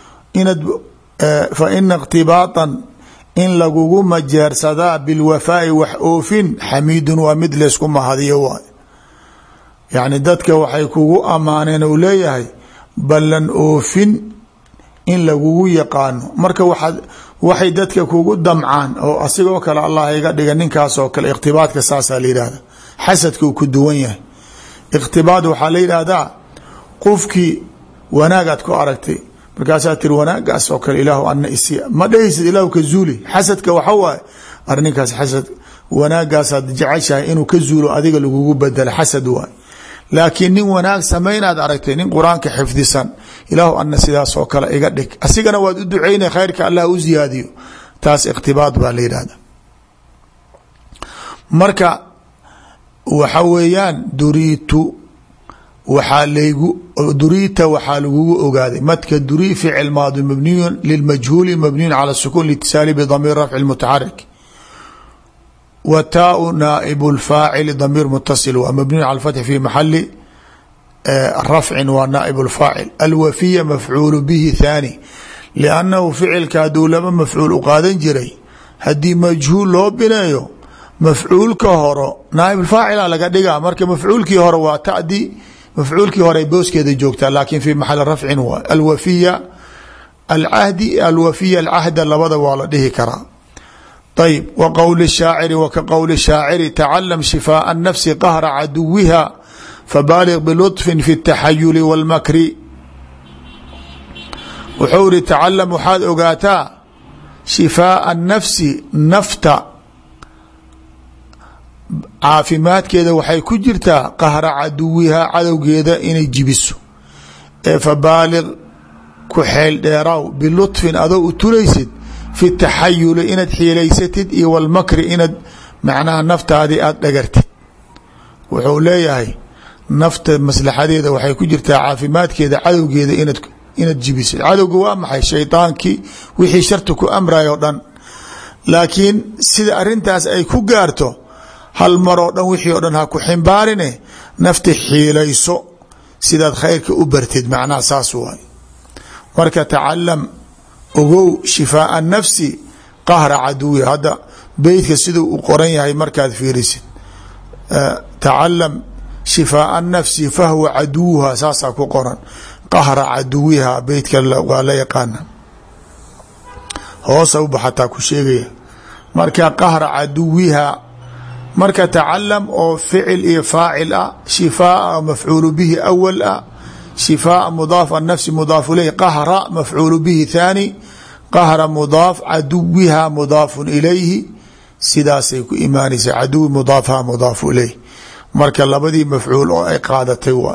faina اktibaطan in lagugu majeersadaa bilwafaa'i wax oofin xamiidun waa mid laysku mahadiyo waay yacni dadka waxay kugu ammaaneen ou leeyahay ballan oofin in lagugu yaqaano marka waxay dadka kugu damcaan oo asigoo kale allah iga dhiga ninkaas oo kale ikhtibaadka saasaa la yidhahda xasadka uu ku duwan yahay ikhtibaad waxaa la yidhaahdaa qofkii wanaagaad ku aragtay markaasaa tiri wanaagaas oo kale ilaahu ana isi ma dhehaysid ilaahu ka zuuli xasadka waxa waaye arninkaas xasad wanaagaasaad jeceshahay inuu ka zuulo adiga lagugu bedelo xasad waay laakiin nin wanaag samaynaad aragtay nin qur-aanka xifdisan ilaahu ana sidaas oo kale iga dhig asigana waad u ducaynay khayrka allah u ziyaadiyo taas ikhtibaad baa la yidhahda marka waxa weeyaan duriita waxaa lagugu ogaaday madka durii ficil maadi mabniyun lilmajhuuli mabniyun cala sukun litisaali bdamiir rafci mutaxarik wa taau naaib اlfaacili damiir mutasil waa mabniyu cala fatxi fi maxali rafcin waa naaib اlfaacil alwafiya mafcuulu bihi thaani liannahu ficilka hadduu laba mafcuul u qaadan jiray haddii majhuul loo bineeyo mafcuulka horo naaib faacila laga dhigaa marka mafcuulkii hore waa tadi mafcuulkii hore booskeeda joogtaa laakin fi maxali rafcin waa alwafiya alcahdi alwafiya alcahda labada waa la dhihi karaa ayb w qowl الشhaaciri w ka qowl الشhaaciri tacalm shifaaء الnafsi qahra caduwiha fabaaliغ biluطfi fi الtaxayuli wاlmakri wuxuu iri tacalam waxaad ogaataa shifaaءa الnafsi nafta caafimaadkeeda waxay ku jirtaa qahra caduwiha cadowgeeda inay jibiso ee fabaaliغ ku xeel dheeraw biluطfin adoo u turaysid fi taxayuli inaad xiilaysatid iyo walmakri inaad macnaha naftaadii aada dhagartid wuxuu leeyahay nafta maslaxadeeda waxay ku jirtaa caafimaadkeeda cadowgeeda inaad jibisid cadowga waa maxay shaydaankii wixii sharta ku amrayo dhan laakiin sida arintaas ay ku gaarto hal maroo dhan wixii oo dhan ha ku ximbaarine nafta xiilayso sidaad khayrka u bartid macnaha saas waay marka tacalam ogow shifaaءa الnafsi qahra caduwi hadda beytka siduu u qoran yahay markaad fiirisid tacalam shifaaءa الnafsi fahwa caduwuha saasaa ku qoran qahra caduwiha beytka waa la yaqaana hoosa uba xataa ku sheegaya marka qahra caduwiha marka tacalam oo ficil iyo faacil ah shifaaءa mafcuulu bihi awal ah shifaaء mudaaf الnafsi mudaaf ilayh qahra mafcuulu bihi thaani qahra mudaaf caduwiha mudaafu ilayhi sidaasay ku imaanaysa caduwi mudaafha mudaafu ilayh marka labadii mafcuul oo ay qaadatay waay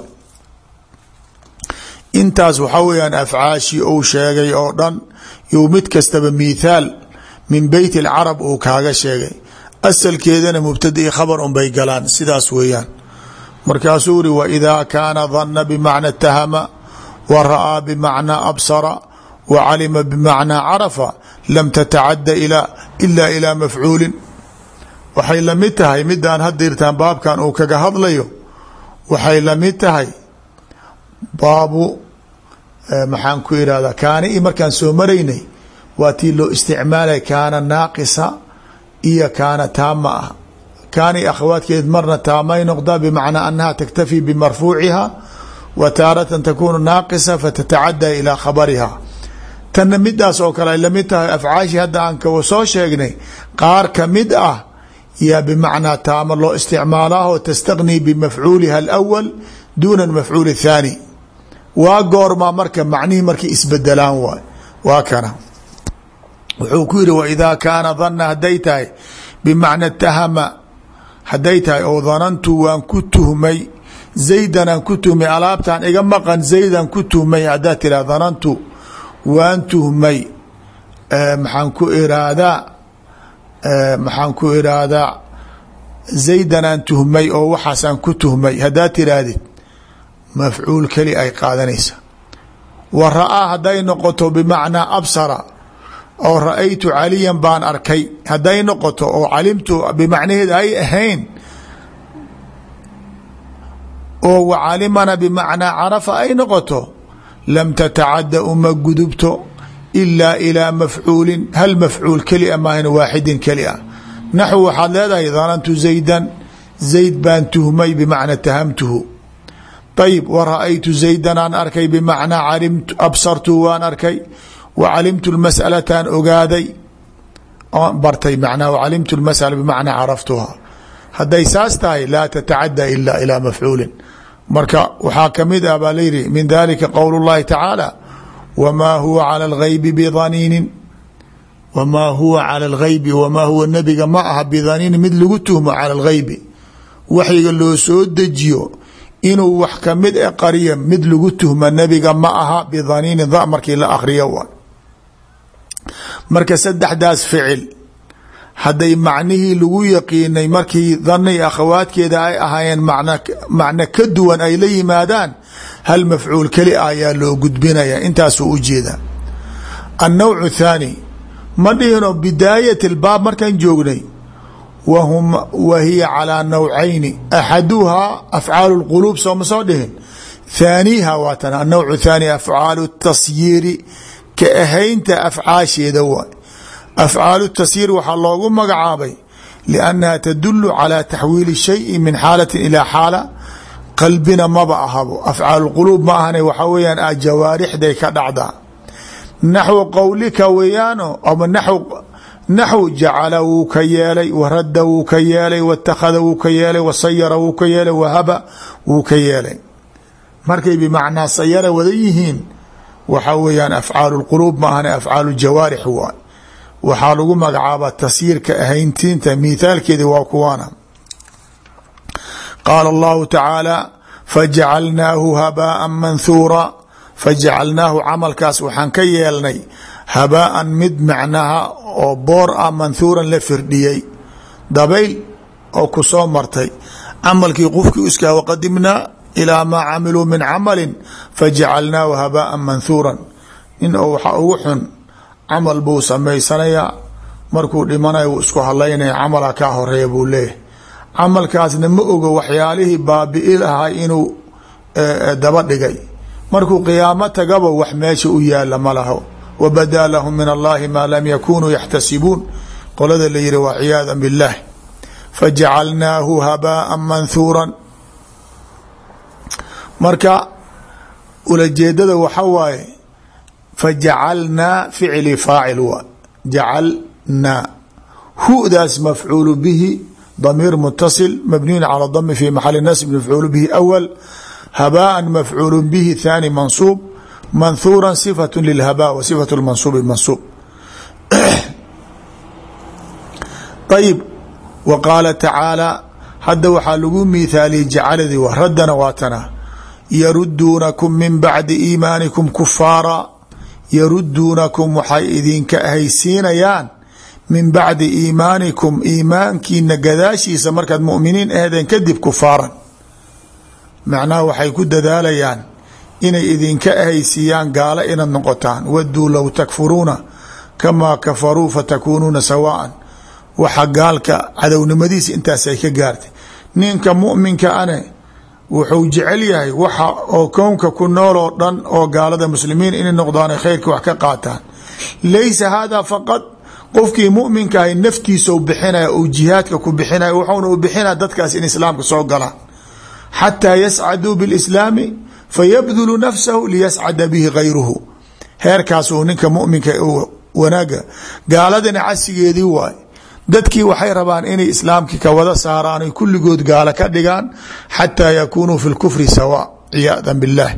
intaas waxaa weyaan afcaashii ou sheegay oo dhan you mid kastaba mithaal min beyt اlcarab uu kaaga sheegay asalkeedana mubtada i khabar un bay galaan sidaas weeyaan markaasuu uri wإida kaana dana bmacna اtahama wa ra'aa bmacnaa absara wa calima bmacnaa carafa lam tatacada ila ilaa mafcuulin waxay lamid tahay midaan hadirtaan baabkan uu kaga hadlayo waxay lamid tahay baabu maxaan ku irahdaa kaani i markaan soo maraynay waa tii loo isticmaalay kaana naaqisa iyo kaana taama ah kaani akhawaadkeed marna taamay noqdaa bmacnaa anaha taktafi bimarfuuciha wa taaratan takunu naaqisa fatatacadى ilaa khabariha tanna midaas oo kale ay lamid tahay afcaashi hadda aan ka soo sheegnay qaar kamid ah yaa bimacnaa taama loo isticmaalaho tastagni bimafcuuliha alawal duuna mafcuul الthaani waa goormaa marka macnihii markay isbedelaan waay waa kana wuxuu ku yihi wإida kaana dana haday tahay bimacna tahama hadday tahay oo danantu waan ku tuhmay zaydanaan ku tuhmay alaabtaan iga maqan zaydan ku tuhmay haddaad tiraa danantu waan tuhmay maxaan ku irahdaa zaydanaan tuhmay oo waxaasaan ku tuhmay haddaad tiraahdid mafcuul keli ay qaadanaysa wa ra'aa hadday noqoto bimacnaa absara oo ra-aytu caliyan baan arkay hadday noqoto oo calimtu bimacnaheed ay ahayn oo wacalimana bimacnaa carafa ay noqoto lam tatacada uma gudubto ilaa ilaa mafcuulin hal mafcuul kelia maahan waaxidin keli a naxw waxaad leedahay danantu zaydan zayd baan tuhmay bimacna tahamtuhu ayib wa ra'aytu zaydan aan arkay bimacnaa absartuhu waan arkay wa calimtu lmas'alataan ogaaday bartay macnaha wacalimtu lmas'ala bimacnaa caraftuha hadday saas tahay laa tatacada ila ilaa mafcuulin marka waxaa kamid ah baa layidhi min dalika qowl اllahi tacaala wmaa huwa calى اlgaybi bidaniinin wmaa huwa calى اlgaybi wamaa huwa nebiga ma aha bidaniinin mid lagu tuhmo calى اlgaybi waxyiga loo soo dejiyo inuu wax kamid e qariya mid lagu tuhma nebiga ma aha bidaniinin da markii la akriyo wa marka saddexdaas ficil hadday macnihii lagu yaqiinay markii dani akhawaadkeeda ay ahaayeen macno ka duwan ay la yimaadaan hal mafcuul keli ah ayaa loo gudbinaya intaasuu ujeeda annawc thaani ma dhihino bidaayat اlbaab markaan joognay wa hiya calىa nawcayni axaduhaa afcaalu اlquluub sooma soo dhihin thaaniha waa tan annawc thaani afcaalu tasyiiri ka ahaynta afcaasheeda waay afcaalu tasyiir waxaa loogu magacaabay liannaha tadulu calى taxwiili shayi min xaalatin ilaa xaala qalbina maba ahabo afcaalu quluub ma ahane waxaa weyaan jawaarixday ka dhacdaa naxwu qowlika weeyaano ama naxw jacala wuu ka yeelay waradda wuu ka yeelay watakhada wuu ka yeelay wasayara wuu ka yeelay wahaba wuu ka yeelay markay bimacnaa sayara wada yihiin waxaa weyaan afcaalu quluub ma ahane afcaalu jawaarix waay waxaa lagu magacaabaa tasyiirka ahayntiinta mithaalkeedi waa kuwaana qaala allahu tacaala fajacalnaahu habaaan manhuura fajacalnaahu camalkaas waxaan ka yeelnay habaaan mid macnaha oo boor ah manhuuran la firdhiyey dabayl oo ku soo martay camalkii qofkii iskaa waqadimnaa ilaa maa camiluu min camalin fajacalnaahu habaaan manhuuran nin oo waxaa ugu xun camal buu samaysanayaa markuu dhimanayo wuu isku hadlaynaya camala kaa horeeya buu leeyahay camalkaasna ma ogo waxyaalihii baabi'i lahaa inuu daba dhigay markuu qiyaamo tagaba wax meesha u yaala ma laho wabadaa lahum min allahi maa lam yakunuu yaxtasibuun qolada la yihi waa ciyaada biاllah fajacalnaahu habaaan manhuuran marka ulajeedada waxa waaye fajacalnaa ficli faacil waa jacalnaa hudaas mafcuulu bihi ضمير متصل مبني على الضم في محل نصب مفعول به أول هباء مفعول به ثاني منصوب منثورا صفة للهباء وصفة المنصوب المنصوب طيب وقال تعالى hadda waxaa lagu miثaaliyey jacladii w raddana waatana yaruduunakum min bacdi iimaanikum kufaara yaruduunakum waxay idinka ahaysiinayaan min bacdi iimaanikum iimaankiina gadaashiisa markaad mu'miniin ahdeen kadib kufaaran macnaha waxay ku dadaalayaan inay idinka ahaysiiyaan gaalo inaad noqotaan waduu low takfuruuna kamaa kafaruu fatakuunuuna sawaa'an waxa gaalka cadownimadiisa intaasay ka gaartay ninka mu'minka ane wuxuu jecel yahay waxa oo kownka ku nool oo dhan oo gaalada muslimiin inay noqdaan khayrka wax ka qaataan laysa hada faqad qofkii muminka ahay naftiisa u bixinaya ou jihaadka ku bixinaya wuxuuna u bixinaya dadkaas in islaamka soo galaan xataa yascaduu biاlislaami fayabdulu nafsahu liyascada bihi gayruhu heerkaas uu ninka muminka wanaaga gaaladana casigeedii waay dadkii waxay rabaan inay islaamkii ka wada saaraan ay kulligood gaalo ka dhigaan xataa yakunuu fi lkufri sawa ciyaada biاllah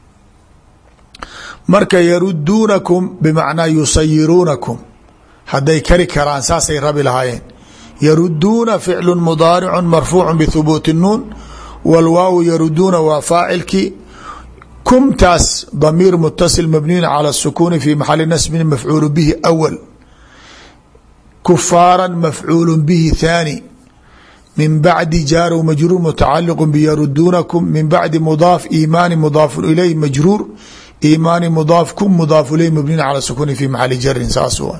marka yaruduunakum bimacnaa yusayiruunakum hadday kari karaan saasay rabi lahaayeen yaruduuna ficlu mudaaricu marfuucu bhubuuti nuun wاlwaawu yaruduuna waa faacilkii kumtaas damiir mutasil mabniyun calى الsukuuni fi maxali nasbin mafcuul bihi awal kufaara mafcuul bihi thaani min bacdi jaaru majruur mutacaliq biyaruduunakum min bacdi mudaaf iimaani mudaafu ilayh majruur iimaani mudaaf kum mudaafu ilayh mabniyun calى الsukuuni fi maxali jarin saas wa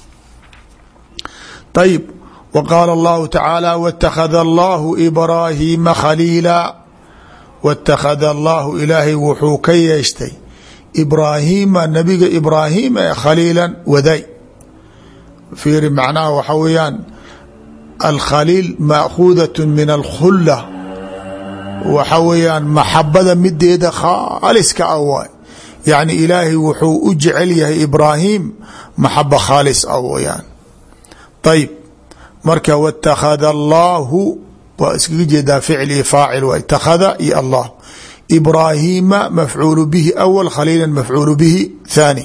طيب وقال الله تعالى واتخذ الله إبراهيم خليلا wاtakhada allahu ilaahay wuxuu ka yeeshtay ibraahiima nabiga ibraahim ee khaliila waday. fiiri macnaha waxa weeyaan alkhaliil maakuudaة min alkhulla, waxa weeyaan maxabada mideeda khaaliska ah waay. yacni ilaahay wuxuu u jecel yahay ibraahim maxaba khaalis ah weyaan. ayb marka wاtakhada allahu waa iskaga jeedaa ficl iyo faacil waay, takhada iyo allah. ibraahiima mafcuul bihi awal, khaliila mafcuul bihi thaani.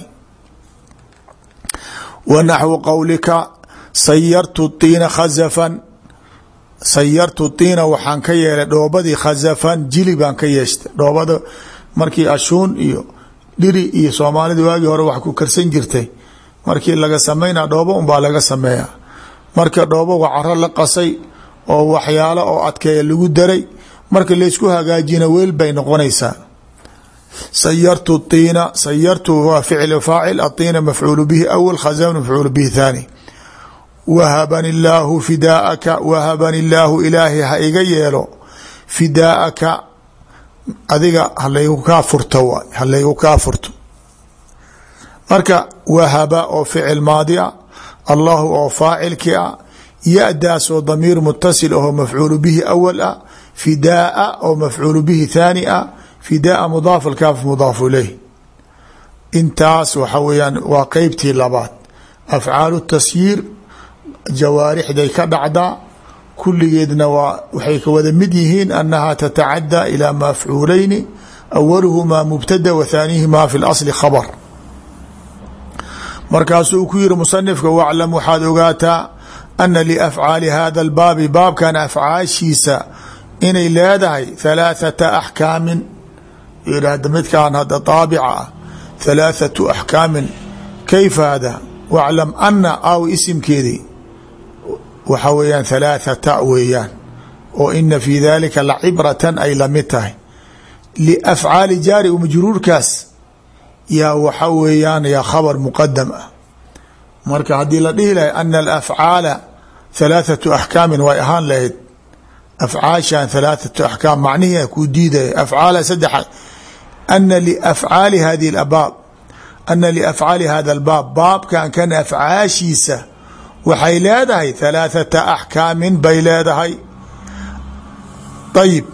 wa naxwu qowlika sayartu tiina khazafan, sayartu tiina waxaan ka yeelay dhoobadii khazafan jili baan ka yeeshtay. dhoobada markii ashuun iyo dhiri iyo soomaalida waagii hore wax ku karsan jirtay, markii laga sameynaa dhoobo unbaa laga sameeya. marka dhooboga caro la qasay oo waxyaalo oo adkeeya lagu daray, marka laysku hagaajina weel bay noqonaysaa. sayartu tiina, sayartu waa ficl faacil, aطiina mafcuul bihi awal, khazafan mafcuul bihi thaani. wahabani illaahu fidaaka, wahabani illaahu ilaahay ha iga yeelo fidaaka adiga halaygu kaa furto waay, halaygu kaa furto. marka wahaba oo ficil maadi a, allahu oo faacilki a, ya-daas oo damiir mutasil ahoo mafcuul bihi awal ah, fidaaa oo mafcuul bihi thaani ah, fidaaa mudaaf alkaaf mudaafu ilayh. intaas waxa weeyaan waa qeybtii labaad. afcaalu tasyiir jawaarixday ka dhacdaa, kulligeedna waa waxay ka wada mid yihiin annaha tatacaddaa ilaa mafcuulayni awaluhumaa mubtada wa thaanihimaa fi lasli khabr. markaasuu ku yihi musanifka waclam waxaad ogaataa ana liafcaali hada albaabi baabkan afcaashiisa inay leedahay halaathata axkaamin. yihahda midkaan hadda daabica ah halaathatu axkaamin, kayfa hada? waclam ana aw isimkeedii waxa weeyaan halaathata weeyaan, oo ina fi dalika lacibratan ay lamid tahay. liafcaali jaari majruurkaas yaa waxa weeyaan yaa khabar muqadam ah. marka haddii la dhihi lahay ana alafcaala halaathatu axkaamin way ahaan lahayd afcaashan halaathatu axkaam, macnihii kuu diidaya afcaala saddexa. ana liafcaali hadi abaab, ana liafcaali hada albaab, baabkan kan afcaashiisa waxay leedahay halaathata axkaamin bay leedahay. ayib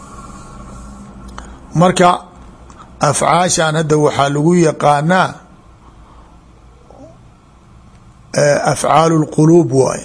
marka afcaashan hadda waxaa lagu yaqaanaa afcaalu lquluub waaye,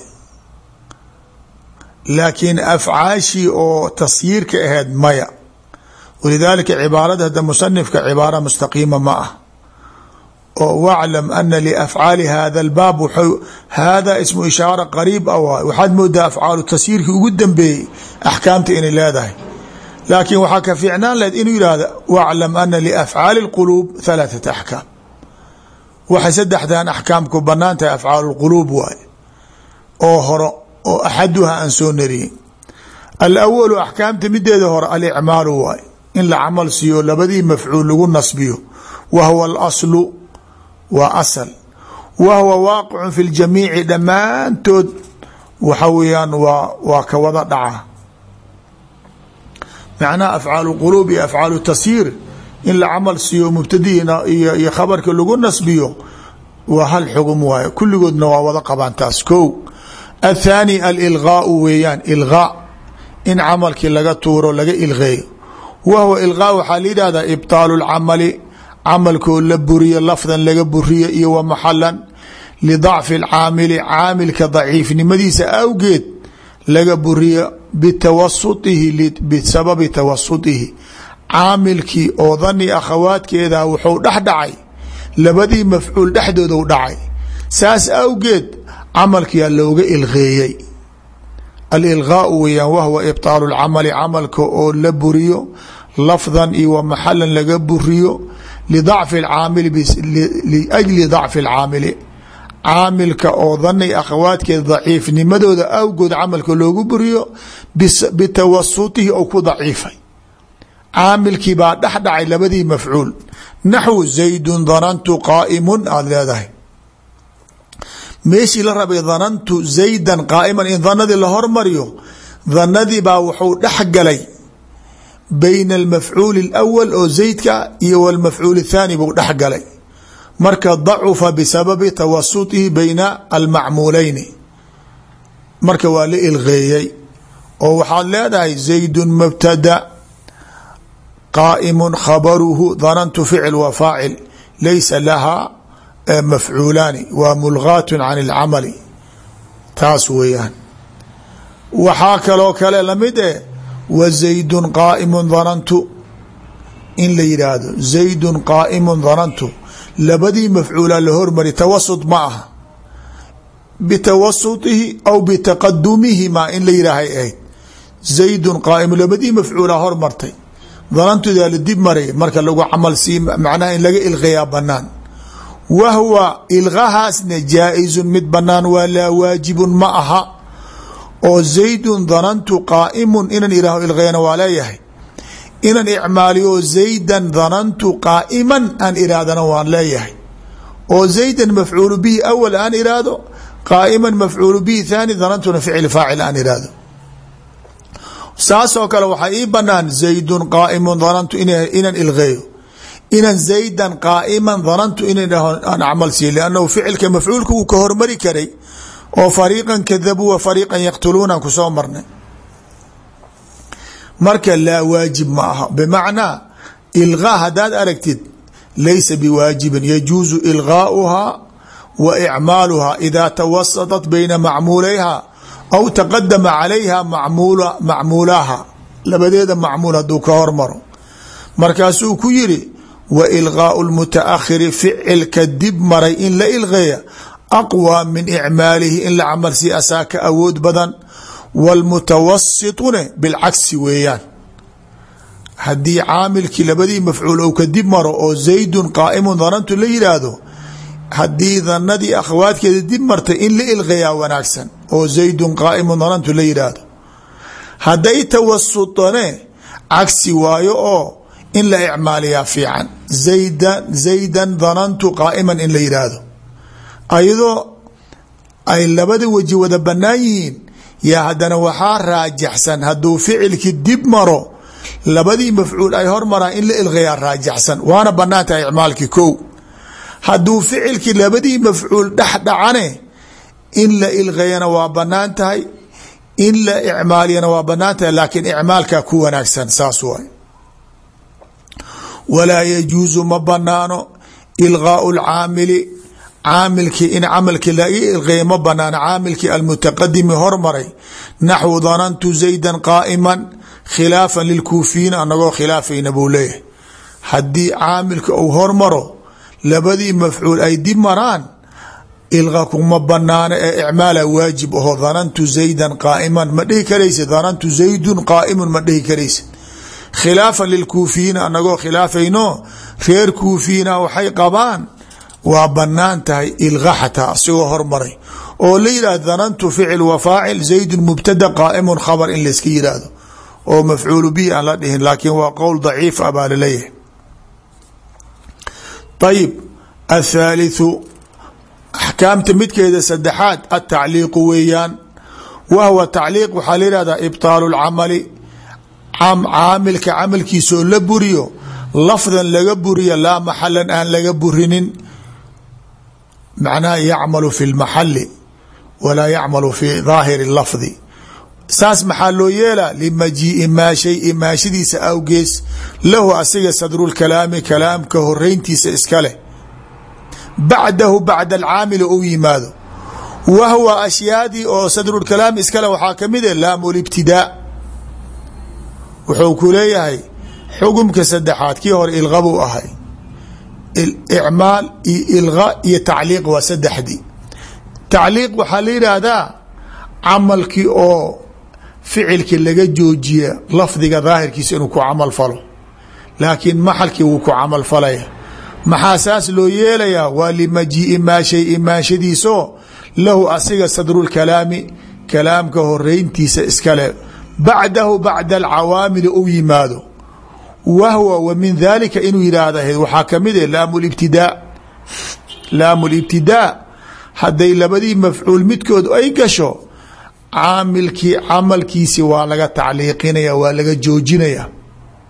laakiin afcaashii oo tasyiirka ahayd maya. walidaalika cibaarada hadda musanifka cibaara mustaqiima ma ah. oo waclam ana liafcaali hada albaab hada ismu ishaara qariib a waay, waxaad moodaa afcaalu tasyiirkii ugu dambeeyey axkaamta inay leedahay. laakiin waxaa ka fiicnaan lahayd inuu yihahdo waclam ana liafcaali اlquluub halaaثata axkaam. waxay saddexdan axkaamku banaan tahay afcaalu lquluub waaye oo horo oo axaduha aan soo nariyey. alawalu axkaamta mideeda hore alicmaalu waaye, in la camal siiyo labadii mafcuul lagu nasbiyo. wa huwa alaslu waa asal, wa huwa waaqicun fi ljamiici dhammaantood waxa weeyaan waa ka wada dhaca. macnaha afcaalu quluub iyo afcaalu tasyiir in la camal siiyo mubtadiina iyo khabarka lagu nasbiyo waa hal xugum waaye, kulligoodna waa wada qabaan taas. ko athaani alilgaau weeyaan, ilgaa in camalkii laga tuuro laga ilgeeyo. wa huwa ilgaa waxaa la yidhahdaa ibtaalu lcamali, camalkoo la buriyo lafdan laga buriyo, iyo wa maxalan lidacfi alcaamili, caamilka daciifnimadiisa awgeed laga buriyo bitawasutihi, bisababi tawasutihi. caamilkii oo dani akhawaadkeeda wuxuu dhex dhacay labadii mafcuul dhexdooda u dhacay, saas awgeed camalkiyaa looga ilgeeyey. alilgaau weyaan wahwa ibطaalu اlcamali, camalka oo la buriyo lafdan iyo wa maxalan laga buriyo lidacfi اcaamili, liajli dacfi اlcaamili, caamilka oo dani akhawaadkeeda daciifnimadooda awgood camalka loogu buriyo bitawasutihi ou ku daciifay. caamilkii baa dhex dhacay labadii mafcuul. naxwu zaydun danantu qaa'imun aada leedahay, meeshii la rabay danantu zaydan qaa'iman in danadii la hormariyo, danadii baa wuxuu dhex galay bayna almafcuul اlأwl oo zaydka iyo wاlmafcuul الthaani buu dhex galay marka dacufa bisababi tawasutihi bayna almacmuulayni marka waa la ilqeeyey oo waxaad leedahay زaydu mubtada qaa'imu khabaruhu danantu ficl wa faacil laysa laha mafcuulaani waa mulgaat can اlcamali taas weeyaan waxaa kaloo kale lamid eh wa زaydu qaa'imu danantu in la yidhaahdo زaydu qaa'imu danantu labadii mafcuula la hormari tawasut ma aha bitawasutihi aw bitaqadumihima in la yidhaahay ahayd زaydu qaa'imu labadii mafcuula hormartay danantudaa la dib maray marka lagu camal sii macnaha in laga ilqayaa banaan wahwa ilqahaasna jaa-izu mid banaan waa laa waajibun ma aha oo zaydun danantu qaa'imun inan ihaaho ilqayana waa leeyahay inan icmaaliyo zaydan danantu qaa'iman aan irahdana waan leeyahay oo zaydan mafcuulu bihi awal aan iraahdo qaa'iman mafcuulu bihi thaani danantuna ficil faacil aan iraahdo saasoo kale waxaa ii banaan zaydun qaa'imun danantu inan ilqeeyo inan zaydan qaa'iman danantu inan aan camal siiy liannahu ficilka mafcuulka wuu ka hormari karay oo fariiqan kadabuu wa fariiqan yaqtuluunaan ku soo marnay marka laa waajib ma aha bimacnaa ilqaa haddaad aragtid laysa biwaajibin yajuusu ilqaa'uhaa wa icmaaluhaa idaa tawasatat bayna macmuulayha aw taqadama calayha macmuulaaha labadeeda macmuul hadduu ka hormaro markaasuu ku yiri wa ilqaau lmutaakhiri ficilka dib maray in la ilqeeya aqwى min icmaalihi in la camal sii asaa ka awood badan wاlmutawasitune bilcagsi weeyaan haddii caamilkii labadii mafcuul ou ka dib maro oo zaydun qaa'imu danantu la yidhaahdo haddii danadii akhawaadkeeda dib martay in la ilqeeyaa wanaagsan oo zaydun qaa'imu danantu la yidhaahdo hadday tawasutane cagsi waayo oo in la icmaaliyaa fiican zaydan danantu qaa'iman in la yidhaahdo ayadoo ay labada weji wada banaan yihiin yaa haddana waxaa raajaxsan hadduu ficilkii dib maro labadii mafcuul ay hormaraan in la ilqeeyaa raajaxsan waana banaan tahay icmaalkii kow hadduu ficilkii labadii mafcuul dhexdhacane in la ilqeeyana waa banaan tahay in la icmaaliyana waa banaan tahay laakiin icmaalkaa ku wanaagsan saas waay walaa yajuusu ma banaano ilqaau lcaamili caamilkii in camalkii laga ilqeeya ma banaano caamilkii almutaqadimi hormaray naxwu danantu zaydan qaa'iman khilaafan lilkuufiyiina anagoo khilaafayna buu leeyahay haddii caamilka uu hormaro labadii mafcuul ay dib maraan ilqa kuma banaano ee icmaala waajib aho danantu zaydan qaa'iman ma dhihi karaysa danantu zaydun qaa'imun ma dhihi karaysa khilaafan lilkuufiyiina anagoo khilaafayno reer kuufiyiina waxay qabaan waa banaan tahay ilqa xataa asigoo hormaray oo la yidhahdo danantu ficil wa faacil zaydun mubtada qaa'imun khabar in layska yidhaahdo oo mafcuulu bihi aan la dhihin laakiin waa qowl daciif a baa laleeyahay ayib athaalitثu axkaamta midkeeda saddexaad atacliiqu weeyaan wahwa tacliiq waxaa la yihahdaa ibطaalu اlcamali caamilka camalkiisoo la buriyo lafdan laga buriyo laa maxalan aan laga burinin macnaha yacmalu fi lmaxali walaa yacmalu fi daahiri lafdi saas maxaa loo yeelaa limajii'i maa shay imaashadiisa awgees lahu asiga sadrulkalaami kalaamka horeyntiisa iska leh bacdahu bacda alcaamili ou yimaado wahwa ashyaadii oo sadrulkalaam iskale waxaa kamid ah laamu libtidaa wuxuu ku leeyahay xukumka saddexaad kii hore ilqa buu ahay icmaal iyo ilqa iyo tacliiq waa saddexdii tacliiq waxaa la yidhaahdaa camalkii oo ficilkii laga joojiya lafdiga daahirkiisa inuu ku camal falo laakiin maxalkii wuu ku camal falaya maxaa saas loo yeelayaa waa limajii'i maa shay imaanshadiisoo lahu asiga sadrulkalaami kalaamka horeyntiisa iskale bacdahu bacda alcawaamili u yimaado wahwa wa min dalika inuu yidhaahda waxaa kamid ah laamu libtidaa hadday labadii mafcuul midkood ay gasho caamilkii camalkiisi waa laga tacliiqinaya waa laga joojinaya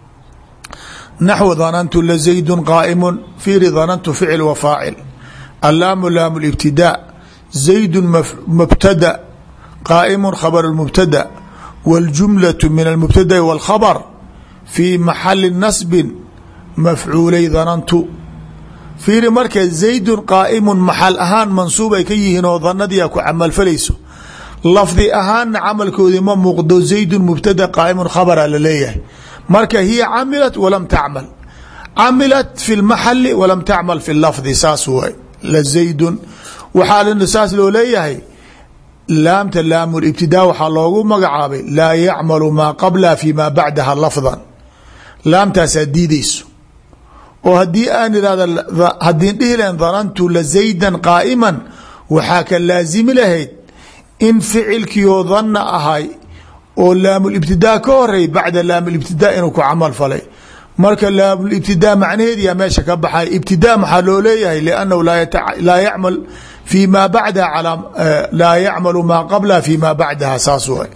naxو danantu lazaydu qaa'imu fiiri danantu ficil wa faacil allaamu laamu اlibtidaa zaydu mubtada qaa'imu khabr mubtada wاljumlaة min almubtada'i wاlkhabr fii maxali nasbi mafcuulay danantu fiiri marka zaydun qaa'imun maxal ahaan mansuub ay ka yihiin oo danadiia ku camalfalayso lafdi ahaanna camalkoodii ma muuqdo zaydun mubtada qaa'imun khabara la leeyahay marka hiya camilat walam tacmal camilat fi lmaxali walam tacmal fi lafdi saas waay lazaydun waxaa saas loo leeyahay laamta laamu libtidaa waxaa loogu magacaabay laa yacmalu maa qablaha fi ma bacdaha lafdan laamtaasaa diideyso oo haddii aan ihahdo haddiin dhihi lahayn danantu lazaydan qaa'iman waxaa ka laazimi lahayd in ficilkiioo danna ahay oo laamulibtidaa ka horey bacda laamulibtidaa inuu ku camal falay marka laamulibtidaa macnaheediyaa meesha ka baxay ibtidaa maxaa loo leeyahay liannahu laa yacmal fi ma bacdaha laa yacmalu maa qablaha fi ma bacdaha saas waay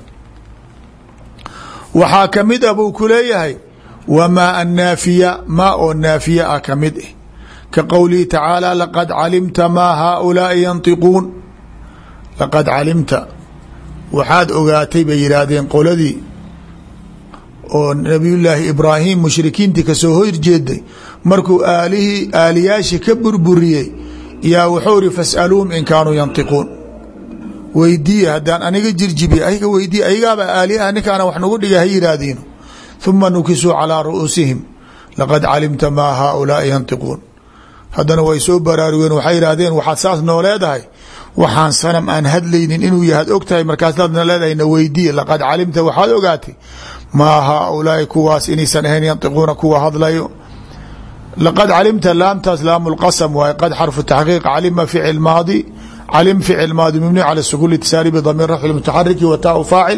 waxaa kamid a buu ku leeyahay wmaa annaafiya maa oo naafiya ah ka mid ah ka qowlihi tacaala laqad calimta maa haaulaai yantiquun laqad calimta waxaad ogaatay bay yidhaahdeen qoladii oo nabiyullaahi ibraahim mushrikiintii kasoo horjeeday markuu aaliyaashii ka burburiyey yaa wuxuu ihi fas'aluuhum in kaanuu yantiquun weydiiya haddaan aniga jirjibiye ayaga weydiiya ayagaaba aaliyaha ninkaana wax nagu dhiga ha yidhaahdiino ثuma nukisuu calىa ru'uusihim laqad calimta maa haaulaai yantiquun haddana way soo baraarugeen waxay yidhaahdeen waxaad saas noo leedahay waxaan sanam aan hadlaynin inuu yahaad og tahay markaasaadna leedahay na weydiiye laqad calimta waxaad ogaatay maa haaulaai kuwaas inaysan ahayn yantiquuna kuwa hadlayo laqad calimta laamtaas laamu lqasm waaye qad xarfu taxqiiq calima ficil maadi calim ficil maadi mabniy cala sukun itisaali bdamiir rafci mutaxariki wa taau faacil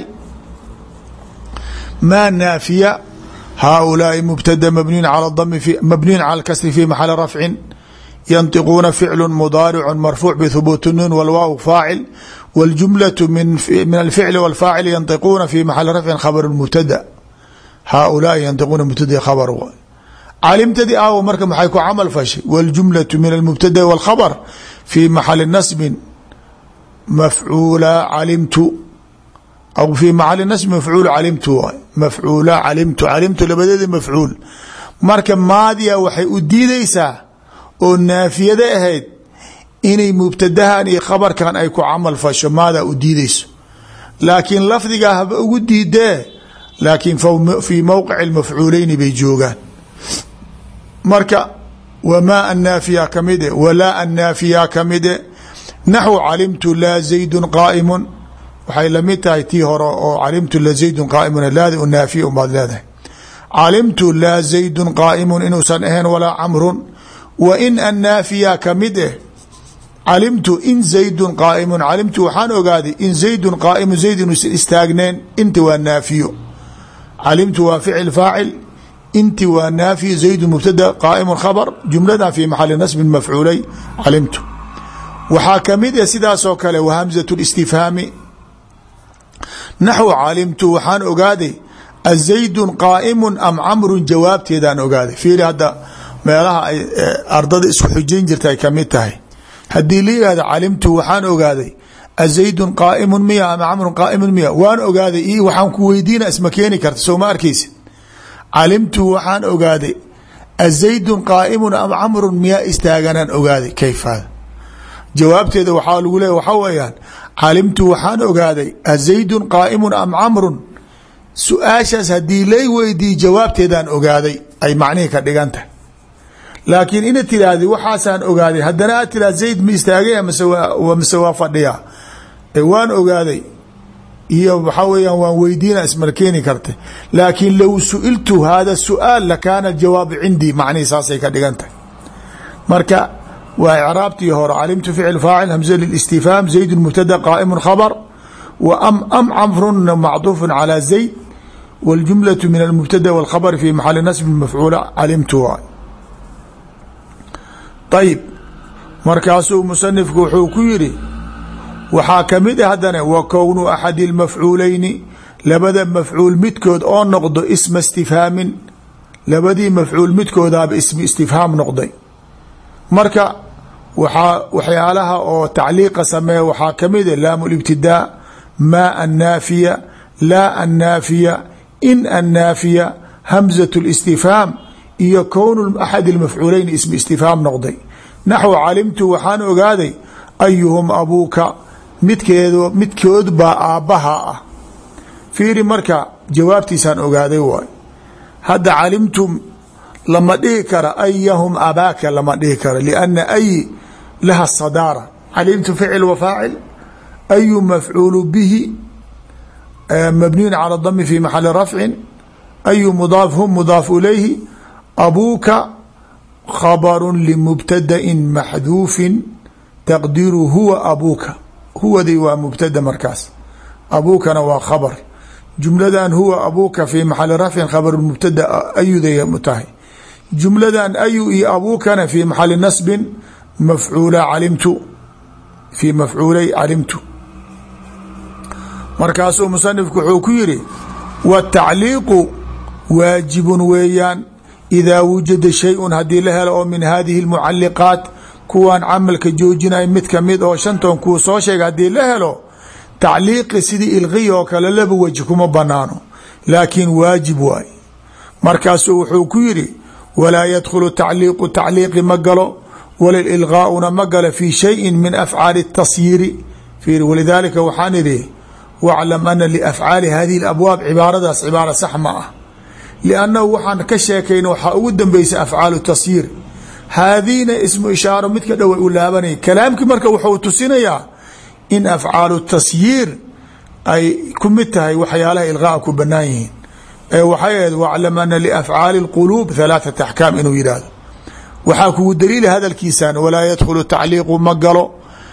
ma naafiya haaulaai mubtada mabniyu calى اkasri fi maxali rafci yantiquuna ficlu mudaaricu marfuuc bhubuuti nuun wlwaaw faacil wاljumlaة min alficli wاlfaacil yantiquuna fi maxali rafci khabr mubtada haaulaai yantiquuna mubtada khabr calimtadii aawo marka maxay ku camal fashay wاljumlaة min almubtada wاlkhabr fi maxali nasbi mafcuula calimtu aw fi maxali nasbi mafcuul calimtu waay mafcuula calimtu calimtu labadeeda mafcuul marka maadiya waxay u diideysaa oo naafiyada ahayd inay mubtadahan iyo khabarkan ay ku camal fasho maadaa u diideyso laakiin lafdigaa haba ugu diidee laakiin fii mowqici mafcuuleyni bay joogaan marka wamaa annaafiya kamide walaa annaafiya kamide naxwu calimtu laa zaydun qaa'imun waxay lamid tahay tii hore oo calimtu la zaydun qaa'imun laadi u naafiya umaad leedahay calimtu laa zaydun qaa'imun inuusan ahayn walaa camrun wa in annaafiya kamid eh calimtu in zaydun qaa'imun calimtu waxaan ogaaday in zaydun qaa'imun zayd inuusan istaagneen inti waa naafiyo calimtu waa ficil faacil inti waa naafiyo zaydun mubtada qaa'imun khabr jumladan fi maxali nasbin mafcuulay calimtu waxaa kamid eh sidaasoo kale wa hamzatu listifhaami naxw calimtu waxaan ogaaday azaydun qaa'imu am camrun jawaabteedaan ogaaday fiiri hadda meelaha ay ardada isku xujayn jirta ay kamid tahay haddii la yihahdo calimtu waxaan ogaaday azaydun qaa'imun miya ama camrun qaa'imun miya waan ogaaday io waxaan ku weydiina isma keeni karta soo ma arkaysid calimtu waxaan ogaaday azaydun qaa'imun am camrun miyaa istaaganaan ogaaday kayfaada jawaabteeda waxaa lagu leeya waxaa weeyaan calimtu waxaan ogaaday azaydun qaa'imun am camrun su-aashaas haddii lay weydiiye jawaabteedaan ogaaday ay macnihii ka dhigan tahay laakiin ina tiraahdi waxaasaan ogaaday haddana aad tiraad zayd ma istaagaya mise waa fadhiya waan ogaaday iyo waxaa weyaan waan weydiina ismarkeeni karta laakiin low su-iltu hada su-aal lakaana jawaabu cindii macnihii saasay ka dhigan tahay marka waa icraabtii hore calimtu ficil faacil hamza lilistifhaam zaydun mubtada qaa'imun khabr wa am camrun macduufun calى zayd wاljumlaة min almubtada wاlkhabr fi maxali nasbi mafcuula calimtu waay ayib markaasuu musanifku wuxuu ku yidhi waxaa kamid a haddana wa kownu axadi اlmafcuuleyni labada mafcuul midkood oo noqdo isma istifhaamin labadii mafcuul midkoodaaba ismi istifhaam noqday. marka waxyaalaha oo tacliiqa sameeya waxaa kamid a laamu libtidaa, maa annaafiya, laa annaafiya, in annaafiya, hamzat listifhaam iyo kown axad lmafcuuleyn ismi istifhaam noqday. naxwu calimtu waxaan ogaaday ayuhum abuuka, midkood baa aabbaha ah. fiiri marka jawaabtiisaan ogaaday waay. hadda calimtum lama dhihi kara ayahum abaaka lama dhihi kara, lianna ay laha sadaara. calimtu ficil wa faacil, ayu mafcuulu bihi mabniyun cala dami fi maxali rafcin, ayu mudaaf hum mudaaf ilayhi, abuuka khabaru limubtadain maxduufin taqdiru huwa abuuka. huwadii waa mubtada, markaas abuukana waa khabar. jumladan huwa abuuka fi maxali rafcin khabar mubtada ayuday tahay. jumladan ayu iyo abuukana fi maxali nasbin mafcuula calimtu, fi mafcuulay calimtu. markaasuu musanifku wuxuu ku yidhi watacliiqu waajibun weeyaan idaa wujida shayun haddii la helo oo min hadihi lmucaliqaat, kuwaan camalka joojinay mid kamid oo shanton kuu soo sheega haddii la helo, tacliiqi sidii ilqiya oo kale laba weji kuma banaano, laakiin waajib waay. markaasuu wuxuu ku yidhi walaa yadkhulu tacliiqu tacliiqi ma galo, walilgaa'una ma galo fi shayin min afcaali اtasyiiri. walidaalika waxaan idhi waclam ana liafcaali hadihi اabwaab cibaaradaas cibaara sax ma ah, liannahu waxaan ka sheekayna waxaa ugu dambeysa afcaalu tasyiir. haadiina ismu ishaaro midka dhow ay u laabanay. kalaamkii marka wuxuu tusinayaa in afcaalu tasyiir ay ku mid tahay waxyaalaha ilqaa'a ku banaan yihiin. ee waxay ahayd waclam ana liafcaali اlquluub halaaثata axkaam inuu yidhaahdo. waxaa kugu daliila hadalkiisan walaa yadkhulu tacliiqu ma galo,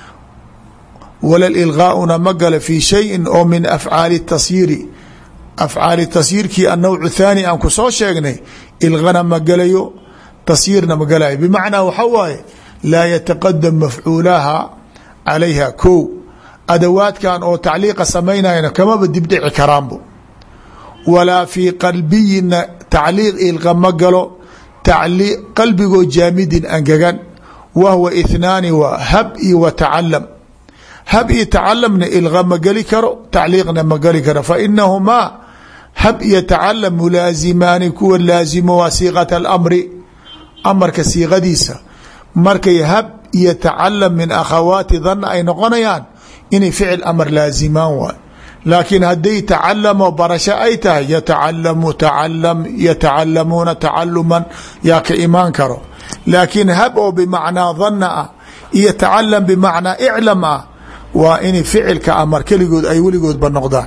wala ilgaa'una ma galo fi shayin oo min afcaali tasyiiri. afcaali tasyiirkii annawcu thaani aan ku soo sheegnay, ilqana ma galayo, tasyiirna ma galayo. bimacnaa waxa waaye laa yataqadam mafcuulaha calayha. ko adawaadkan oo tacliiqa samaynayana kamaba dibdhici karaanbo. walaa fii qalbiyina tacliiq ilqa ma galo, qalbigoo jaamidin angagan. wahwa ithnaani waa hab iyo wa tacalam. hab iyo tacalamna ilqa ma geli karo, tacliiqna ma geli karo. fainahumaa hab iyo tacalam mulaazimaani kuwa laazimo waa siiqat alamri, amarka siiqadiisa. markay hab iyo tacalam min akhawaati dhanna ay noqonayaan inay ficil amar laazimaan waay. laakiin hadday tacalamo barasho ay tahay, yatacalamu tacalam, yatacalamuuna tacaluman, yaa ka imaan karo. laakiin hab oo bimacnaa dhanna ah iyo tacalam bimacnaa iclam ah waa in ficilka amar keligood ay weligoodba noqdaan.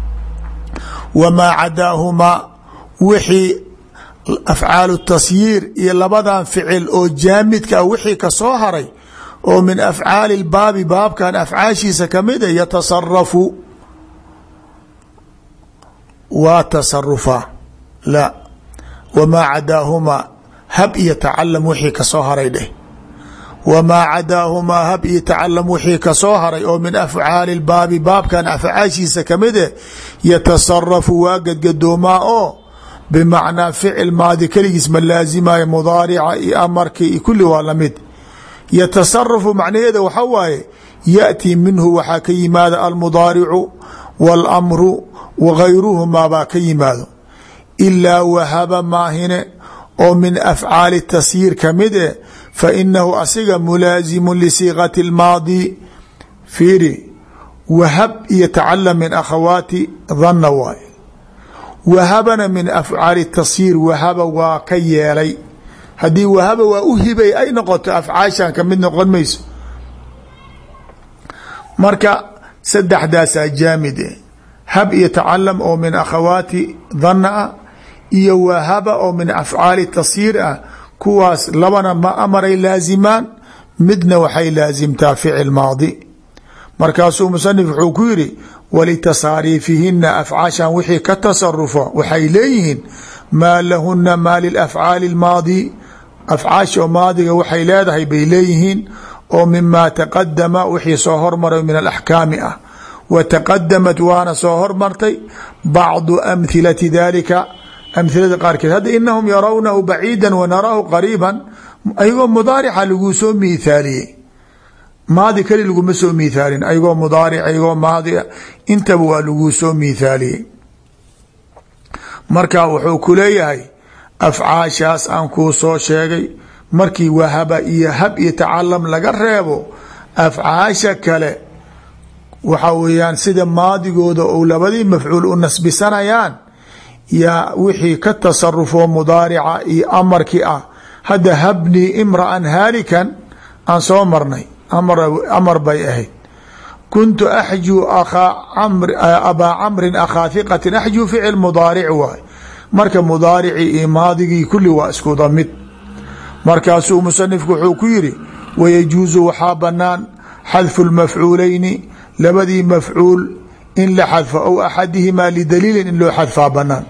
wamaa cadaahumaa wixii afcaalu tasyiir iyo labadan ficil oo jaamidka ah wixii ka soo haray oo min afcaali baabi baabkan afcaashiisa kamida, yatasarafu waa tasarufa. la wamaa cadaahumaa hab iyo tacalam wixii ka soo haray dheh. wamaa cadaahumaa hab iyo tacalam wixii ka soo haray oo min afcaali baabi baabkan afcaashiisa kamide, yatasarafu waa gadgadoomaa oo bimacnaa ficil maadi keligiis ma laazimayo, mudaarica iyo amarka iyo kulli waa lamid. yatasarafu macnaheeda waxa waaye yaأtii minhu waxaa ka yimaada almudaaricu wاlamru wagayruhumaa baa ka yimaado, ilaa wahaba maahine oo min afcaali tasyiir kamid e, fainahu asiga mulaazimu lisiiqati اlmaadi. fiiri wahab iyo tacalam min akhawaati dhanna waay. wahabana min afcaali tasyiir, wahaba waa ka yeelay. haddii wahaba waa u hibay ay noqoto afcaashan kamid noqon mayso. marka saddexdaasaa jaamid e, hab iyo tacalam oo min akhawaati dhanna ah iyo wahaba oo min afcaali tasyiir ah. kuwaas labana ma amaray laazimaan, midna waxay laasimtaa ficil maadi. markaasuu musanif wuxuu ku yidhi walitasaariifihina afcaashan wixii ka tasarufo waxay leeyihiin maa lahuna maa lilafcaali اlmaadi. afcaasha maadiga waxay leedahay bay leeyihiin oo mimaa taqadama wixii soo hormaray min alaxkaami ah. wa taqadamat waana soo hormartay bacdu amhilati dalika amhilada qaarkeed. hadda inahum yarawnahu baciida wanaraahu qariiban ayagoo mudaarica laguu soo miithaaliyey, maadi keli laguma soo miithaalin, ayagoo mudaaric ayagoo maadi intaba waa laguu soo miithaaliyey. marka wuxuu ku leeyahay afcaashaas aan kuu soo sheegay markii wahaba iyo hab iyo tacalam laga reebo afcaasha kale waxa weeyaan sida maadigooda ou labadii mafcuul u nasbisanayaan yaa wixii ka tasarufoo mudaarica iyo amarkii ah. hadda habnii imra'an haalikan aan soo marnay amar bay ahayd. kuntu axjuu abaa camrin akhaa hiqatin axjuu ficil mudaaric waay, marka mudaaricii iyo maadigii kulli waa iskuda mid. markaasuu musanifku wuxuu ku yidhi wayajuusu waxaa banaan xadfu lmafcuulayni labadii mafcuul in la xadfo aw axadihimaa lidaliilin in loo xadfaa banaan.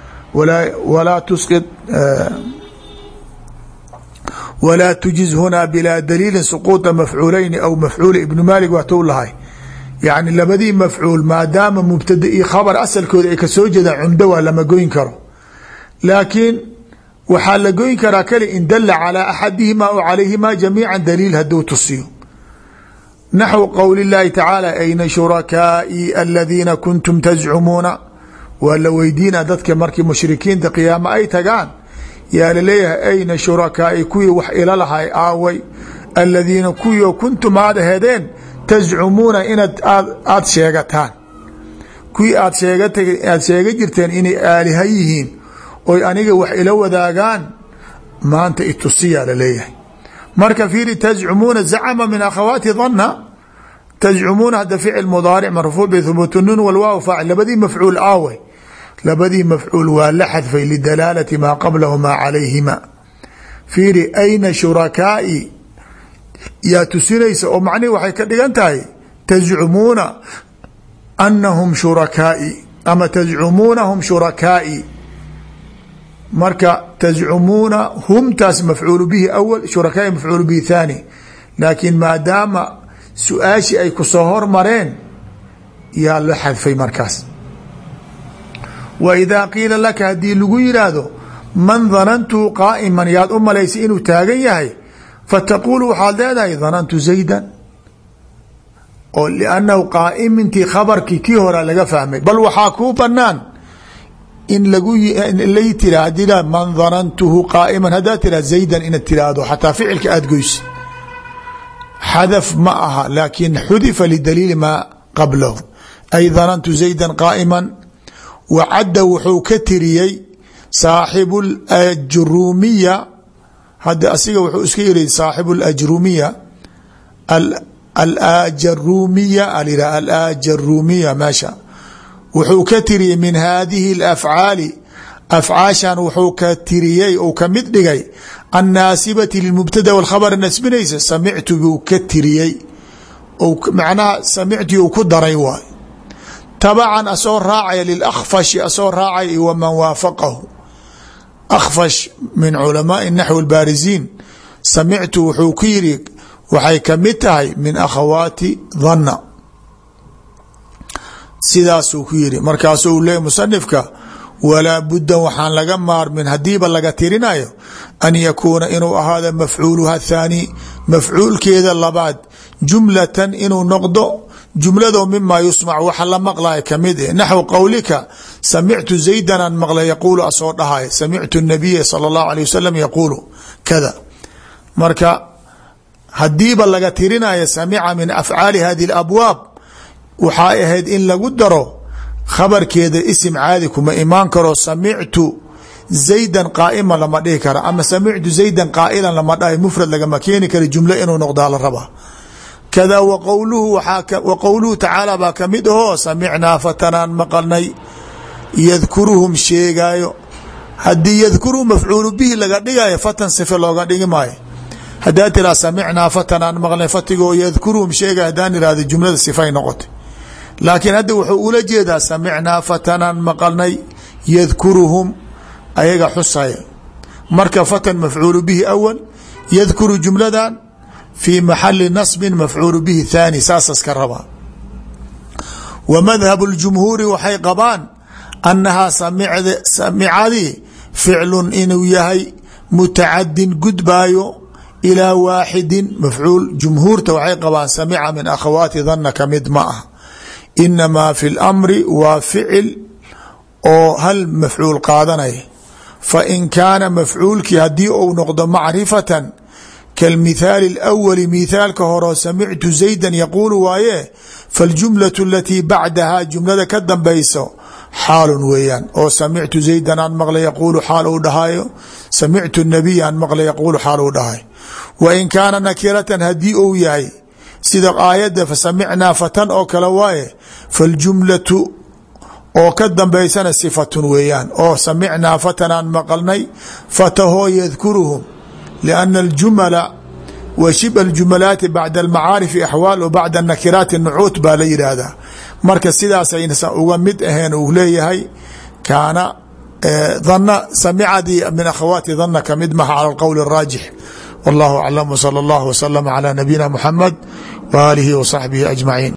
walaa tujiz hunaa bilaa daliilin suquuطa mafcuulayni aw mafcuula. ibnu maalik waatou lahay yani labadii mafcuul maadaama mubtada iyo khabar asalkooda ay kasoo jeedaan cumdo waa lama goyn karo, laakiin waxaa la goyn karaa kali in dala calى axadihima aw calayhima jamiica daliil haduu tusiyo. naxwu qowli اllahi tacaala ayna shurakaa'i aladiina kuntum tazcumuuna. waa la weydiina dadka markii mushrikiinta qiyaamo ay tagaan yaa laleeyahay ayna shurakaa'i kuwii wax ila lahay aaway aladiina kuwii kuntum aad ahedeen tazcumuuna inaad aad sheegataan, kuwii aad sheega jirteen inay aaliha yihiin oy aniga wax ila wadaagaan maanta itusiyaa laleeyahay. marka fiiri tazcumuuna zacama min akhawaati dhanna. tazcumuuna hadda ficil mudaaric marfuuc bthubuut nun walwaaw faacil labadii mafcuul aaway, labadii mafcuul waa la xadfay lidalaalati maa qablahumaa calayhima. fiiri ayna shurakaa'i yaa tusinaysa oo macnihi waxay ka dhigan tahay tazcumuuna anahum shurakaa'i ama tazcumuunahum shurakaa'i. marka tazcumuuna humtaas mafcuul bihi awal, shurakaai mafcuul bihi thaani, laakiin maadaama su-aashii ay kusoo hormareen yaa la xadfay markaas. wa idaa qiila laka haddii lagu yidhaahdo man danantu qaa'iman yaad u malaysay inuu taagan yahay, fataquulu waxaad leedahay danantu zaydan, oo liannahu qaa'imintii khabarkii kii horaa laga fahmay. bal waxaa kuu banaan in lay tira hadii man danantuhu qaa'iman haddaad tira zaydan inaad tiraahdo xataa ficilka aada goysa xadaf ma aha, laakin xudifa lidaliili maa qablahu. ay danantu zaydan qaa'iman. wacadda wuxuu ka tiriyey saaxibu ajrumiya. hadda asiga wuxuu iska yiri saaxibu ajrumiya alajarumiya alira alajarumiya meesha wuxuu ka tiriyey min haadihi اlafcaali afcaashan wuxuu ka tiriyey ou ka mid dhigay annaasibati lilmubtada wاlkhabr nasbinaysa samictu buu ka tiriyey macnaha samicti u ku daray waay. tabacan asoo raacaya lilakfashi asoo raacaya waman waafaqahu. akfash min culamaai naxwi اlbaarisiin samictu wuxuu ku yiri waxay ka mid tahay min akhawaati dhanna, sidaasuu ku yiri. markaasuu leeyay musanifka walaa budda waxaan laga maarmin hadiiba laga tirinayo an yakuuna inuu ahaado mafcuuluha thaani mafcuulkeeda labaad jumlatan inuu noqdo jumlado mima yusmac waxa la maqlaya kamid eh. naxwu qowlika samictu zaydan an maqla yaquulu asoo dhahay samictu nabiya salى اllahu alيه wasalam yaquulu kada. marka hadiiba laga tirinayo samica min afcaali hadihi اabwaab waxaa ahayd in lagu daro khabarkeeda isim caadi kuma imaan karo. samictu zaydan qaa'ima lama dhihi kara ama samictu zaydan qaa'ilan lama dhahay, mufrad lagama keeni kara, jumlo inuu noqdaa la rabaa. kada wa qowluhu tacaala baa kamid ahoo samicnaa fatanaan maqalnay yadkuruhum sheegaayo. haddii yadkuruhum mafcuulu bihi laga dhigayo fatan sife looga dhigi maayo. haddaa tiraa samicnaa fatanaan maqlnay fatigoo yadkuruhum sheegay haddaan irahdo jumlada sifay noqotay, laakiin hadda wuxuu ula jeedaa samicnaa fatanaan maqalnay yadkuruhum ayaga xusaya. marka fatan mafcuulu bihi awal, yadkuru jumladan fii maxali nasbin mafcuulu bihi thaani, saasaska rabaa. wa madhabu اljumhuuri waxay qabaan annahaa samicadii ficlun inuu yahay mutacadin gudbaayo ilaa waaxidin mafcuul. jumhuurta waxay qabaan samica min akhawaati dhanna ka mid ma ah, inamaa fi lamri waa ficil oo hal mafcuul qaadanaya. fain kaana mafcuulkii haddii uu noqdo macrifatan kalmithaali اlawali mithaalka horeo samictu zaydan yaquulu waaye, faاljumlaة alatii bacdahaa jumlada ka dambayso xaalun weeyaan. oo samictu zaydan aan maqla yaquulu xaal uu dhahaayo, samictu nabiy aan maqla yaquulu xaal uu dhahayo. wain kaana nakiratan haddii uu yahay sida aayadda fasamicnaa fatan oo kale waaye, faاljumlatu oo ka dambaysana sifatun weeyaan. oo samicnaa fatan aan maqalnay fatahoo yadkuruhum لأن الجمل وشبه الجملaaت بعد المعاaرف أحواaل و بعد النkراaت نcوuت baa la yihahdaa. marka sidaasayna uga mid aheen uu leeyahay kaana dana samicadii min akhawاati dana kamid maha calى الqول الراaجح. والله أعلم وصلى الله وسلم على نبينا محمد وآله وصحبه أجمعين.